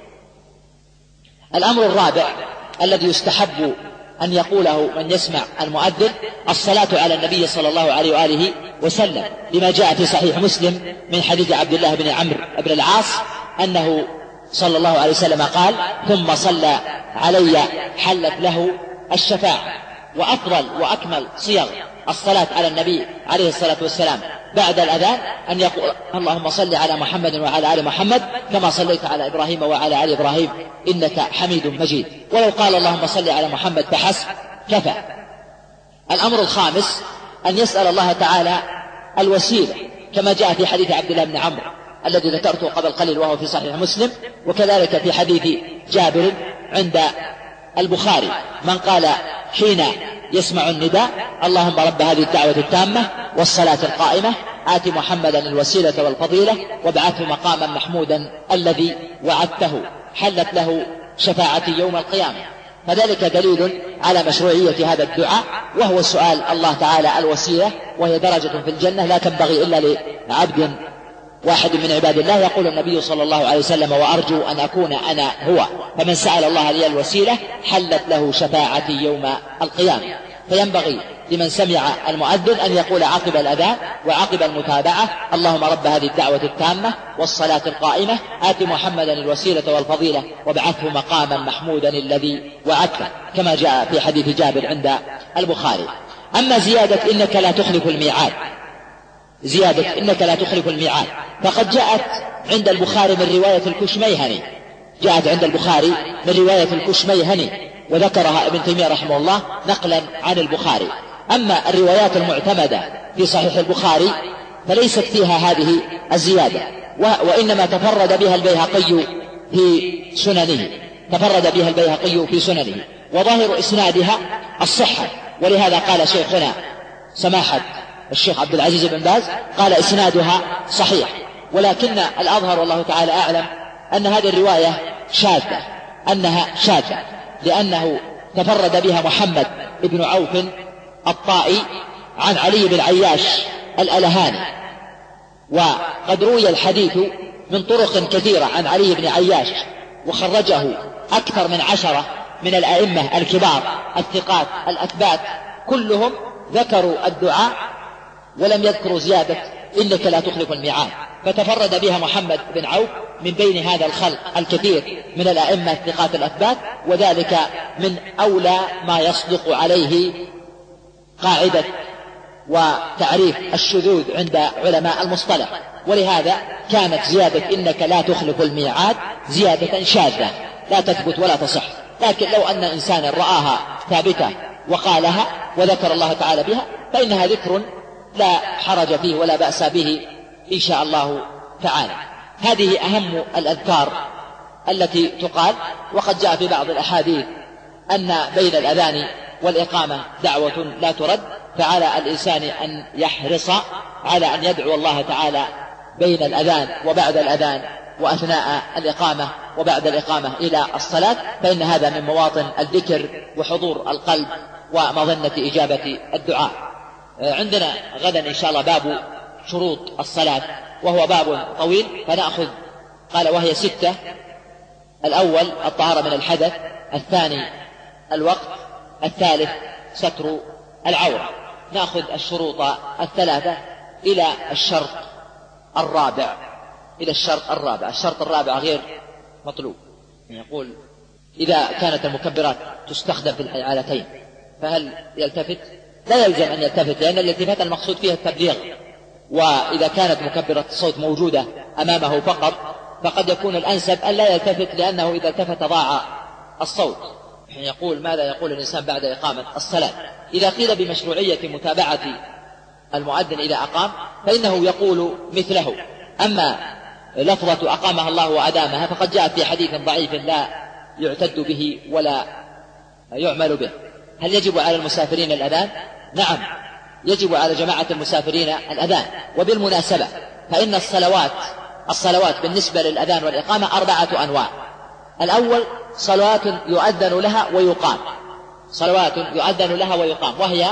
الأمر الرابع الذي يستحب أن يقوله من يسمع المؤذن الصلاة على النبي صلى الله عليه وآله وسلم، لما جاء في صحيح مسلم من حديث عبد الله بن عمرو بن العاص أنه صلى الله عليه وسلم قال: ثم صلى علي حلت له الشفاعة. وأفضل وأكمل صيغ الصلاة على النبي عليه الصلاة والسلام بعد الأذان أن يقول: اللهم صل على محمد وعلى آل محمد كما صليت على إبراهيم وعلى آل إبراهيم إنك حميد مجيد. ولو قال اللهم صل على محمد فحسب كفى. الأمر الخامس أن يسأل الله تعالى الوسيلة كما جاء في حديث عبد الله بن عمرو الذي ذكرته قبل قليل وهو في صحيح مسلم، وكذلك في حديث جابر عند البخاري: من قال حين يسمع النداء اللهم رب هذه الدعوة التامة والصلاة القائمة آت محمدا الوسيلة والفضيلة وابعثه مقاما محمودا الذي وعدته حلت له شفاعتي يوم القيامة. فذلك دليل على مشروعية هذا الدعاء، وهو سؤال الله تعالى الوسيلة، وهي درجة في الجنة لا تنبغي إلا لعبد واحد من عباد الله. يقول النبي صلى الله عليه وسلم: وأرجو أن أكون أنا هو، فمن سأل الله لي الوسيلة حلت له شفاعتي يوم القيامة. فينبغي لمن سمع المؤذن أن يقول عقب الأذان وعقب المتابعة: اللهم رب هذه الدعوة التامة والصلاة القائمة آت محمدا الوسيلة والفضيلة وابعثه مقاما محمودا الذي وعدته، كما جاء في حديث جابر عند البخاري. أما زيادة إنك لا تخلف الميعاد، زيادة إنك لا تخلف الميعاد فقد جاءت عند البخاري من رواية الكشميهني، جاءت عند البخاري من رواية الكشميهني وذكرها ابن تيمية رحمه الله نقلا عن البخاري. أما الروايات المعتمدة في صحيح البخاري فليست فيها هذه الزيادة، وإنما تفرد بها البيهقي في سننه تفرد بها البيهقي في سننه وظاهر إسنادها الصحة. ولهذا قال شيخنا سماحة الشيخ عبد العزيز بن باز قال إسنادها صحيح، ولكن الأظهر والله تعالى أعلم أن هذه الرواية شاذة أنها شاذة لأنه تفرد بها محمد بن عوف الطائي عن علي بن عياش الألهاني، وقد روي الحديث من طرق كثيرة عن علي بن عياش وخرجه أكثر من عشرة من الأئمة الكبار الثقات الأثبات، كلهم ذكروا الدعاء ولم يذكروا زيادة إنك لا تخلف الميعاد. فتفرد بها محمد بن عوف من بين هذا الخلق الكثير من الأئمة الثقات الأثبات، وذلك من أولى ما يصدق عليه قاعدة وتعريف الشذوذ عند علماء المصطلح. ولهذا كانت زيادة إنك لا تخلف الميعاد زيادة شاذة لا تثبت ولا تصح. لكن لو أن إنسانا رآها ثابتة وقالها وذكر الله تعالى بها فإنها ذكر لا حرج فيه ولا بأس به إن شاء الله تعالى. هذه أهم الأذكار التي تقال. وقد جاء في بعض الأحاديث أن بين الأذان والإقامة دعوة لا ترد، فعلى الإنسان أن يحرص على أن يدعو الله تعالى بين الأذان وبعد الأذان وأثناء الإقامة وبعد الإقامة إلى الصلاة، فإن هذا من مواطن الذكر وحضور القلب ومظنة إجابة الدعاء. عندنا غدا إن شاء الله باب شروط الصلاة وهو باب طويل، فنأخذ قال وهي ستة: الأول الطهارة من الحدث، الثاني الوقت، الثالث ستر العورة. نأخذ الشروط الثلاثة إلى الشرط الرابع إلى الشرط الرابع الشرط الرابع غير مطلوب. يقول إذا كانت المكبرات تستخدم في الحالتين فهل يلتفت؟ لا يلزم أن يلتفت، لأن الالتفات المقصود فيها التبليغ، وإذا كانت مكبرة الصوت موجودة أمامه فقط فقد يكون الأنسب أن لا يلتفت، لأنه إذا التفت ضاع الصوت. يقول ماذا يقول الإنسان بعد إقامة الصلاة؟ إذا قيل بمشروعية متابعة المؤذن إذا أقام فإنه يقول مثله. أما لفظة أقامها الله وأدامها فقد جاء في حديث ضعيف لا يعتد به ولا يعمل به. هل يجب على المسافرين الأذان؟ نعم، يجب على جماعة المسافرين الأذان. وبالمناسبة فإن الصلوات الصلوات بالنسبة للأذان والإقامة أربعة أنواع. الأول صلوات يؤذن لها ويقام صلوات يؤذن لها ويقام وهي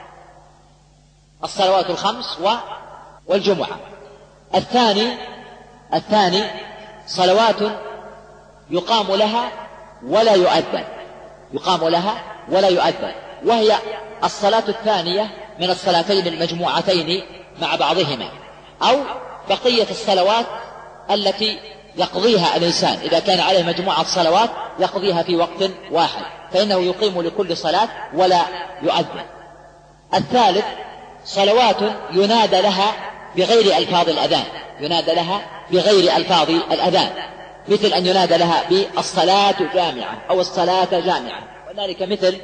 الصلوات الخمس والجمعة. الثاني الثاني صلوات يقام لها ولا يؤذن يقام لها ولا يؤذن وهي الصلاة الثانية من الصلاتين المجموعتين مع بعضهما، أو بقية الصلوات التي يقضيها الإنسان إذا كان عليه مجموعة صلوات يقضيها في وقت واحد، فإنه يقيم لكل صلاة ولا يؤذن. الثالث صلوات ينادى لها بغير ألفاظ الأذان ينادى لها بغير ألفاظ الأذان مثل أن ينادى لها بالصلاة جامعة أو الصلاة جامعة، وذلك مثل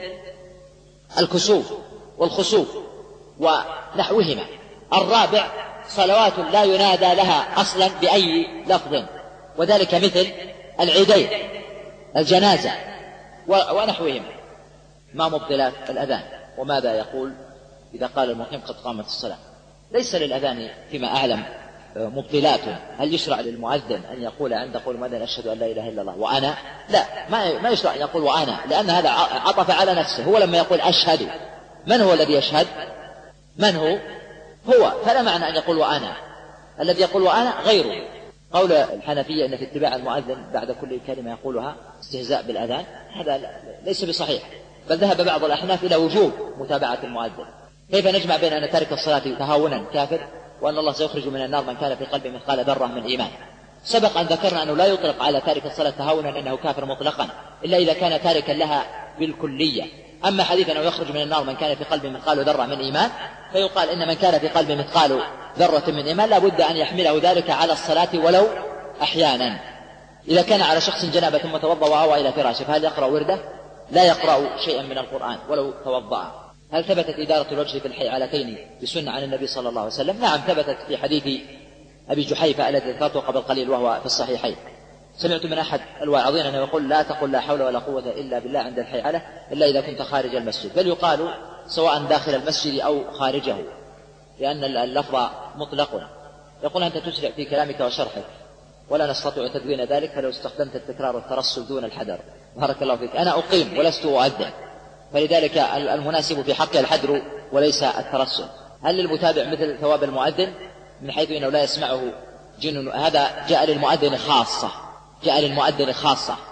الكسوف والخسوف ونحوهما. الرابع صلوات لا ينادى لها أصلا بأي لفظ، وذلك مثل العيدين الجنازة ونحوهما. ما مبطلات الأذان؟ وماذا يقول إذا قال المقيم قد قامت الصلاة؟ ليس للأذان فيما أعلم مبطلات. هل يشرع للمؤذن أن يقول عند قول المؤذن أشهد أن لا إله إلا الله وأنا؟ لا، ما يشرع أن يقول وأنا، لأن هذا عطف على نفسه. هو لما يقول أشهد، من هو الذي يشهد؟ من هو؟ هو، فلا معنى أن يقول وأنا. الذي يقول وأنا غيره. قول الحنفية أن في اتباع المؤذن بعد كل كلمة يقولها استهزاء بالأذان، هذا ليس بصحيح، بل ذهب بعض الأحناف إلى وجوب متابعة المؤذن. كيف نجمع بين أن تارك الصلاة تهاونا كافر وأن الله سيخرج من النار من كان في قلبه مثقال ذرة من إيمان؟ سبق أن ذكرنا أنه لا يطلق على تارك الصلاة تهاونا أنه كافر مطلقا إلا إذا كان تاركا لها بالكلية. أما حديث أنه يخرج من النار من كان في قلبه مثقال ذرة من إيمان فيقال إن من كان في قلبه مثقال ذرة من إيمان لا بد أن يحمله ذلك على الصلاة ولو أحيانا. إذا كان على شخص جنابة ثم توضأ وأوى إلى فراشه فهل يقرأ ورده؟ لا يقرأ شيئا من القرآن ولو توضأ. هل ثبتت إدارة الوجه في الحيعلتين بسنة عن النبي صلى الله عليه وسلم؟ نعم، ثبتت في حديث أبي جحيفة الذي ذكرته قبل قليل وهو في الصحيحين. سمعت من أحد الواعظين أنه يقول لا تقل لا حول ولا قوة إلا بالله عند الحيعلة إلا إذا كنت خارج المسجد، بل يقال سواء داخل المسجد أو خارجه، لأن اللفظ مطلق. يقول أنت تسرع في كلامك وشرحك ولا نستطيع تدوين ذلك، فلو استخدمت التكرار والترسل دون الحذر. بارك الله فيك. أنا أقيم ولست أؤذن، فلذلك المناسب في حقه الحذر وليس الترسل. هل للمتابع مثل ثواب المؤذن من حيث أنه لا يسمعه جن؟ هذا جاء للمؤذن خاصة جاء للمؤذن خاصة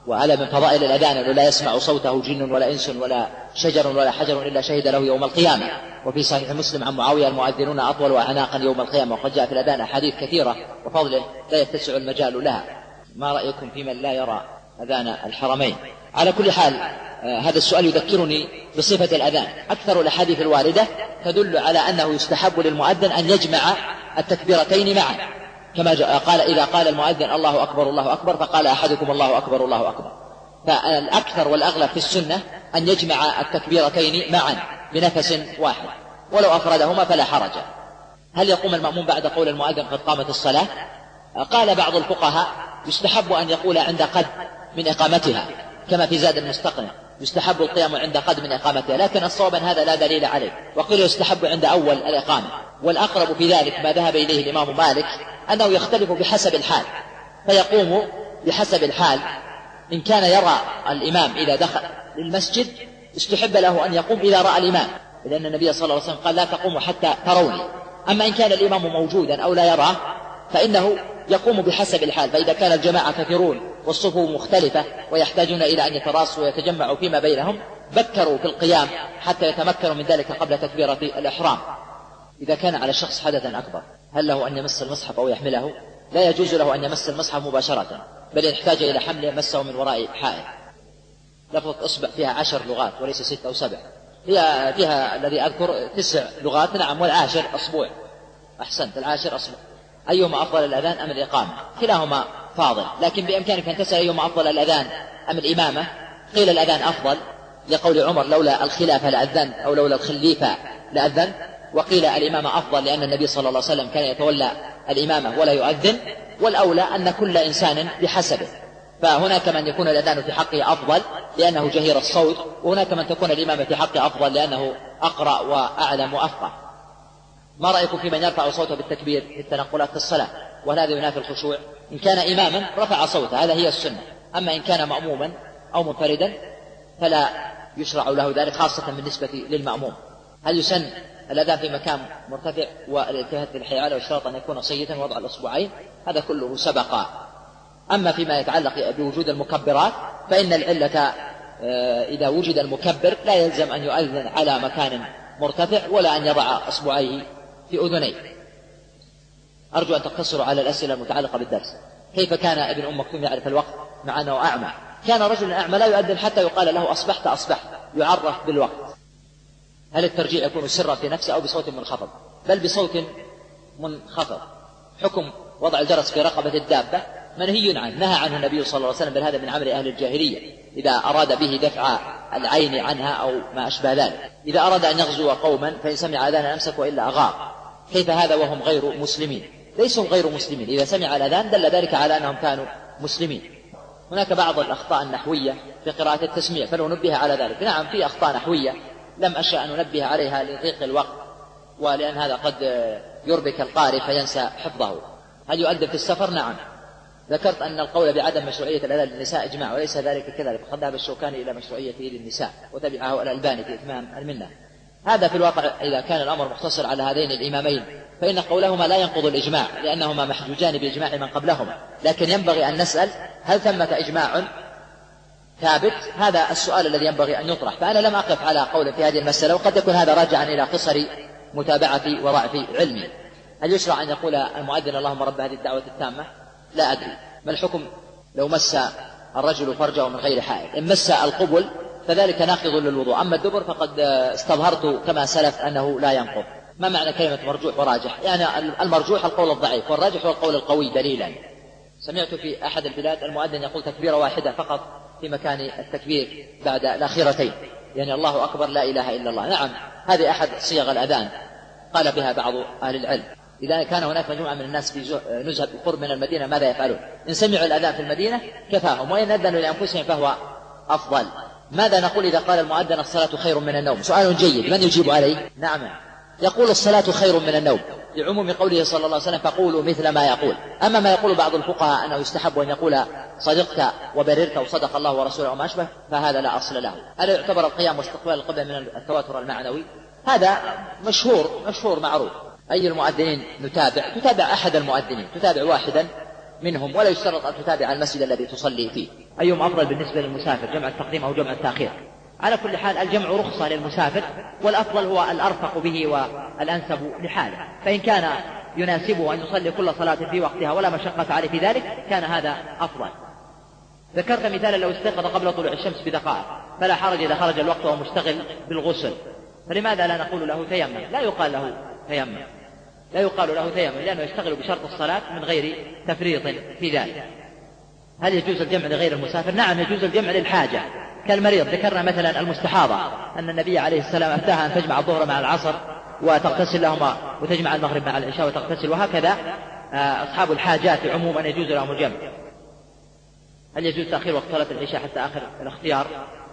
وهذا من فضائل الأذان أنه لا يسمع صوته جن ولا إنس ولا شجر ولا حجر إلا شهد له يوم القيامة. وفي صحيح مسلم عن معاوية المؤذنون أطول أعناقا يوم القيامة، وقد جاء في الأذان أحاديث كثيرة وفضله لا يتسع المجال لها. ما رأيكم في من لا يرى أذان الحرمين؟ على كل حال آه هذا السؤال يذكرني بصفة الأذان. أكثر الأحاديث الواردة تدل على أنه يستحب للمؤذن أن يجمع التكبيرتين معا، كما قال إذا قال المؤذن الله أكبر الله أكبر فقال أحدكم الله أكبر الله أكبر. فالأكثر والأغلب في السنة أن يجمع التكبيرتين معا بنفس واحد، ولو أفردهما فلا حرج. هل يقوم المأموم بعد قول المؤذن قد قامت الصلاة؟ قال بعض الفقهاء يستحب أن يقول عند قد من إقامتها، كما في زاد المستقنع يستحب القيام عند قد من إقامتها، لكن الصواب هذا لا دليل عليه، وقيل يستحب عند أول الإقامة. والأقرب في ذلك ما ذهب إليه الإمام مالك أنه يختلف بحسب الحال، فيقوم بحسب الحال. إن كان يرى الإمام إذا دخل للمسجد استحب له أن يقوم إذا رأى الإمام، لأن النبي صلى الله عليه وسلم قال لا تقوموا حتى تروني. أما إن كان الإمام موجودا أو لا يراه فإنه يقوم بحسب الحال. فإذا كان الجماعة كثيرون والصفوف مختلفة ويحتاجون إلى أن يتراصوا ويتجمعوا فيما بينهم بكروا في القيام حتى يتمكنوا من ذلك قبل تكبيرة الإحرام. إذا كان على الشخص حدثا أكبر هل له أن يمس المصحف أو يحمله؟ لا يجوز له أن يمس المصحف مباشرة، بل يحتاج إلى حمله مسه من وراء حائل. لفظة أصبع فيها عشر لغات وليس ستة أو سبع، هي فيها الذي أذكر تسع لغات. نعم، والعاشر أصبوع. أحسنت، العاشر أصبع. أيهما أفضل الأذان أم الإقامة؟ كلاهما فاضل، لكن بإمكانك أن تسأل أيهما أفضل الأذان أم الإمامة. قيل الأذان أفضل لقول عمر لولا الخلافة لأذن، أو لولا الخليفة لأذن. وقيل الإمامة أفضل لأن النبي صلى الله عليه وسلم كان يتولى الإمامة ولا يؤذن. والأولى أن كل إنسان بحسبه، فهناك من يكون الأذان في حقه أفضل لأنه جهير الصوت، وهناك من تكون الإمامة في حقه أفضل لأنه أقرأ وأعلم وأفقه. ما رأيكم في من يرفع صوته بالتكبير في التنقلات في الصلاة؟ وهذا ينافي الخشوع. إن كان إماما رفع صوته، هذا هي السنة. أما إن كان مأموما أو منفردا فلا يشرع له ذلك، خاصة بالنسبة للمأموم. هل يسن الأذان في مكان مرتفع والالتفات بالحيال واشترط أن يكون صيتا ووضع الأصبعين؟ هذا كله سبق. أما فيما يتعلق بوجود المكبرات فإن العلة إذا وجد المكبر لا يلزم أن يؤذن على مكان مرتفع ولا أن يضع أصبعيه في أذنيه. أرجو أن تقتصروا على الأسئلة المتعلقة بالدرس. كيف كان ابن أم مكتوم يعرف الوقت مع أنه أعمى؟ كان رجلا أعمى لا يؤذن حتى يقال له أصبحت أصبحت، يعرف بالوقت. هل الترجيع يكون سرا في نفسه أو بصوت منخفض؟ بل بصوت منخفض. حكم وضع الجرس في رقبة الدابة منهي عنه، نهى عنه النبي صلى الله عليه وسلم، بل هذا من عمل أهل الجاهلية إذا أراد به دفع العين عنها أو ما أشبه ذلك. إذا أراد أن يغزو قوما فإن سمع أذانا أمسك وإلا أغار. كيف هذا وهم غير مسلمين؟ ليسوا غير مسلمين، إذا سمع الأذان دل ذلك على أنهم كانوا مسلمين. هناك بعض الأخطاء النحوية في قراءة التسميع فلو نبه على ذلك. نعم، في أخطاء نحوية لم أشأ أن ننبه عليها لضيق الوقت ولأن هذا قد يربك القارئ فينسى حفظه. هل يؤذن في السفر؟ نعم. ذكرت أن القول بعدم مشروعية الأذان للنساء إجماع وليس ذلك كذلك، وقد ذهب الشوكاني إلى مشروعيته للنساء وتبعه الألباني في إتمام المنة. هذا في الواقع إذا كان الأمر مختصر على هذين الإمامين فإن قولهما لا ينقض الإجماع لأنهما محجوجان بإجماع من قبلهما، لكن ينبغي أن نسأل هل ثمة إجماع ثابت؟ هذا السؤال الذي ينبغي أن يطرح. فأنا لم أقف على قول في هذه المسألة، وقد يكون هذا راجعا إلى قصر متابعتي وضعف علمي. هل يشرع أن يقول المؤذن اللهم رب هذه الدعوة التامة؟ لا أدري. ما الحكم لو مس الرجل فرجه من غير حائل؟ إن مس القبل فذلك ناقض للوضوء، أما الدبر فقد استظهرت كما سلف أنه لا ينقض. ما معنى كلمة مرجوح وراجح؟ يعني المرجوح القول الضعيف والراجح هو القول القوي دليلا. سمعت في أحد البلاد المؤذن يقول تكبيرة واحدة فقط في مكان التكبير بعد الأخيرتين، يعني الله أكبر لا إله إلا الله. نعم، هذه أحد صيغ الأذان قال بها بعض أهل العلم. إذا كان هناك مجموعة من الناس في نزهة قرب من المدينة ماذا يفعلون؟ إن سمعوا الأذان في المدينة كفاهم، وإن أذنوا لأنفسهم فهو أفضل. ماذا نقول إذا قال المؤذن الصلاة خير من النوم؟ سؤال جيد، من يجيب عليه؟ نعم، يقول الصلاة خير من النوم لعموم قوله صلى الله عليه وسلم فقولوا مثل ما يقول. أما ما يقول بعض الفقهاء أنه يستحب أن يقول صدقت وبررت وصدق الله ورسوله وما أشبه فهذا لا أصل له. ألا يعتبر القيام واستقبال القبلة من التواتر المعنوي؟ هذا مشهور مشهور معروف. أي المؤذنين نتابع؟ تتابع أحد المؤذنين، تتابع واحدا منهم، ولا يشترط أن تتابع المسجد الذي تصلي فيه. أيهم أفضل بالنسبة للمسافر، جمع التقديم أو جمع التأخير؟ على كل حال الجمع رخصة للمسافر، والأفضل هو الأرفق به والأنسب لحاله، فإن كان يناسبه أن يصلي كل صلاة في وقتها ولا مشقة عليه في ذلك كان هذا أفضل. ذكرت مثالا لو استيقظ قبل طلوع الشمس بدقائق فلا حرج إذا خرج الوقت وهو مشتغل بالغسل، فلماذا لا نقول له تيمم؟ لا يقال له تيمم، لا يقال له تيمم لأنه يشتغل بشرط الصلاة من غير تفريط في ذلك. هل يجوز الجمع لغير المسافر؟ نعم يجوز الجمع للحاجة كالمريض. ذكرنا مثلا المستحاضة أن النبي عليه السلام أفتاها أن تجمع الظهر مع العصر وتغتسل لهما، وتجمع المغرب مع العشاء وتغتسل، وهكذا أصحاب الحاجات عموما يجوز لهم الجمع. هل يجوز تأخير وقت صلاة العشاء حتى آخر الاختيار؟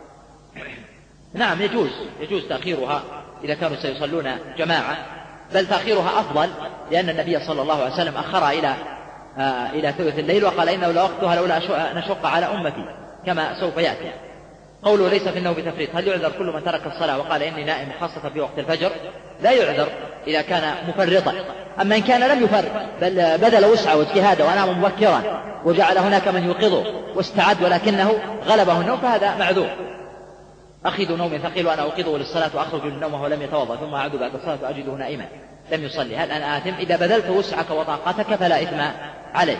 نعم يجوز، يجوز تأخيرها إذا كانوا سيصلون جماعة، بل تأخيرها أفضل، لأن النبي صلى الله عليه وسلم أخرها إلى آه إلى ثلث الليل وقال إنه لوقتها لولا نشق على أمتي كما سوف يأتي. قوله ليس في النوم بتفريط، هل يعذر كل من ترك الصلاة وقال إني نائم خاصة في وقت الفجر؟ لا يعذر إذا كان مفرطا. أما إن كان لم يفرط بل بذل وسعه واجتهاده ونام مبكرا وجعل هناك من يوقظه واستعد ولكنه غلبه النوم فهذا معذور. أخي ذو نوم ثقيل وأنا أوقظه للصلاة وأخرج من نومه ولم يتوضأ ثم أعود بعد الصلاة وأجده نائما لم يصلي، هل أنا آثم؟ إذا بذلت وسعك وطاقتك فلا إثم عليك.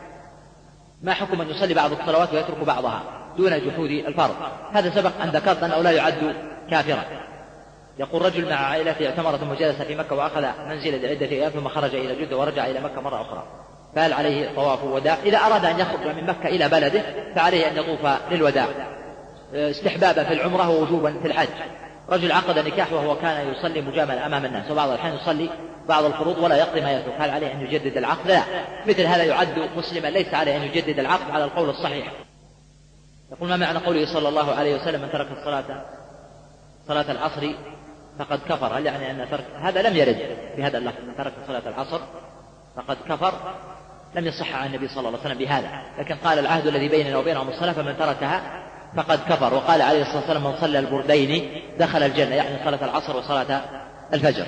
ما حكم أن يصلي بعض الصلوات ويترك بعضها دون جحود الفرض؟ هذا سبق أن ذكرت أنه لا يعد كافرا. يقول رجل مع عائلته اعتمر ثم جلس في مكة وأخذ منزلا لعدة أيام ثم خرج إلى جدة ورجع إلى مكة مرة أخرى، فهل عليه طواف وداع؟ إذا أراد أن يخرج من مكة إلى بلده فعليه أن يطوف للوداع استحبابا في العمرة ووجوبا في الحج. رجل عقد نكاح وهو كان يصلي مجاملا أمام الناس وبعض الأحيان يصلي بعض الفروض ولا يقضي ما يترك، هل عليه أن يجدد العقد؟ لا، مثل هذا يعد مسلما ليس عليه أن يجدد العقد على القول الصحيح. يقول ما معنى قوله صلى الله عليه وسلم من ترك الصلاة صلاة العصر فقد كفر؟ هل يعني أن ترك هذا لم يرد في هذا اللفظ من ترك صلاة العصر فقد كفر، لم يصح عن النبي صلى الله عليه وسلم بهذا، لكن قال العهد الذي بيننا وبينهم الصلاة فمن تركها فقد كفر. وقال عليه الصلاة والسلام من صلى البردين دخل الجنة، يعني صلاة العصر وصلاة الفجر.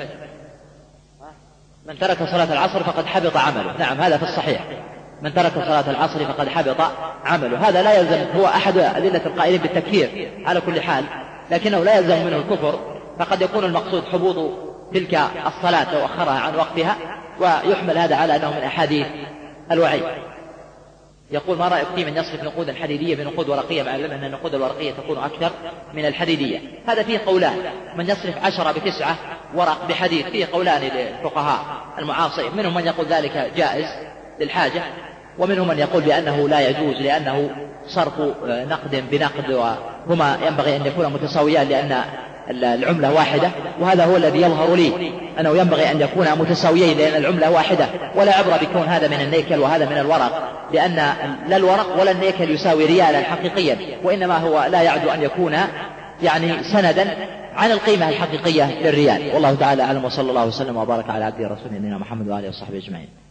من ترك صلاة العصر فقد حبط عمله، نعم هذا في الصحيح، من ترك صلاة العصر فقد حبط عمله. هذا لا يلزم، هو أحد أدلة القائلين بالتكفير على كل حال، لكنه لا يلزم منه الكفر، فقد يكون المقصود حبوط تلك الصلاة لو أخرها عن وقتها، ويحمل هذا على أنه من أحاديث الوعيد. يقول ما رأيك في من يصرف نقودا حديدية بنقود ورقية مع العلم أن النقود الورقية تكون أكثر من الحديدية؟ هذا فيه قولان، من يصرف عشرة بتسعة ورق بحديد فيه قولان للفقهاء المعاصرين، منهم من يقول ذلك جائز للحاجة، ومنهم من يقول بأنه لا يجوز لأنه صرف نقد بنقد وهما ينبغي أن يكون متساويان لأن العملة واحدة، وهذا هو الذي يظهر لي أنه ينبغي أن يكون متساويين لأن العملة واحدة، ولا عبرة بكون هذا من النيكل وهذا من الورق، لأن لا الورق ولا النيكل يساوي ريالا حقيقيا، وإنما هو لا يعد أن يكون يعني سندا عن القيمة الحقيقية للريال. والله تعالى أعلم، وصلى الله وسلم وبارك على عبده ورسوله نبينا محمد وآله وصحبه أجمعين.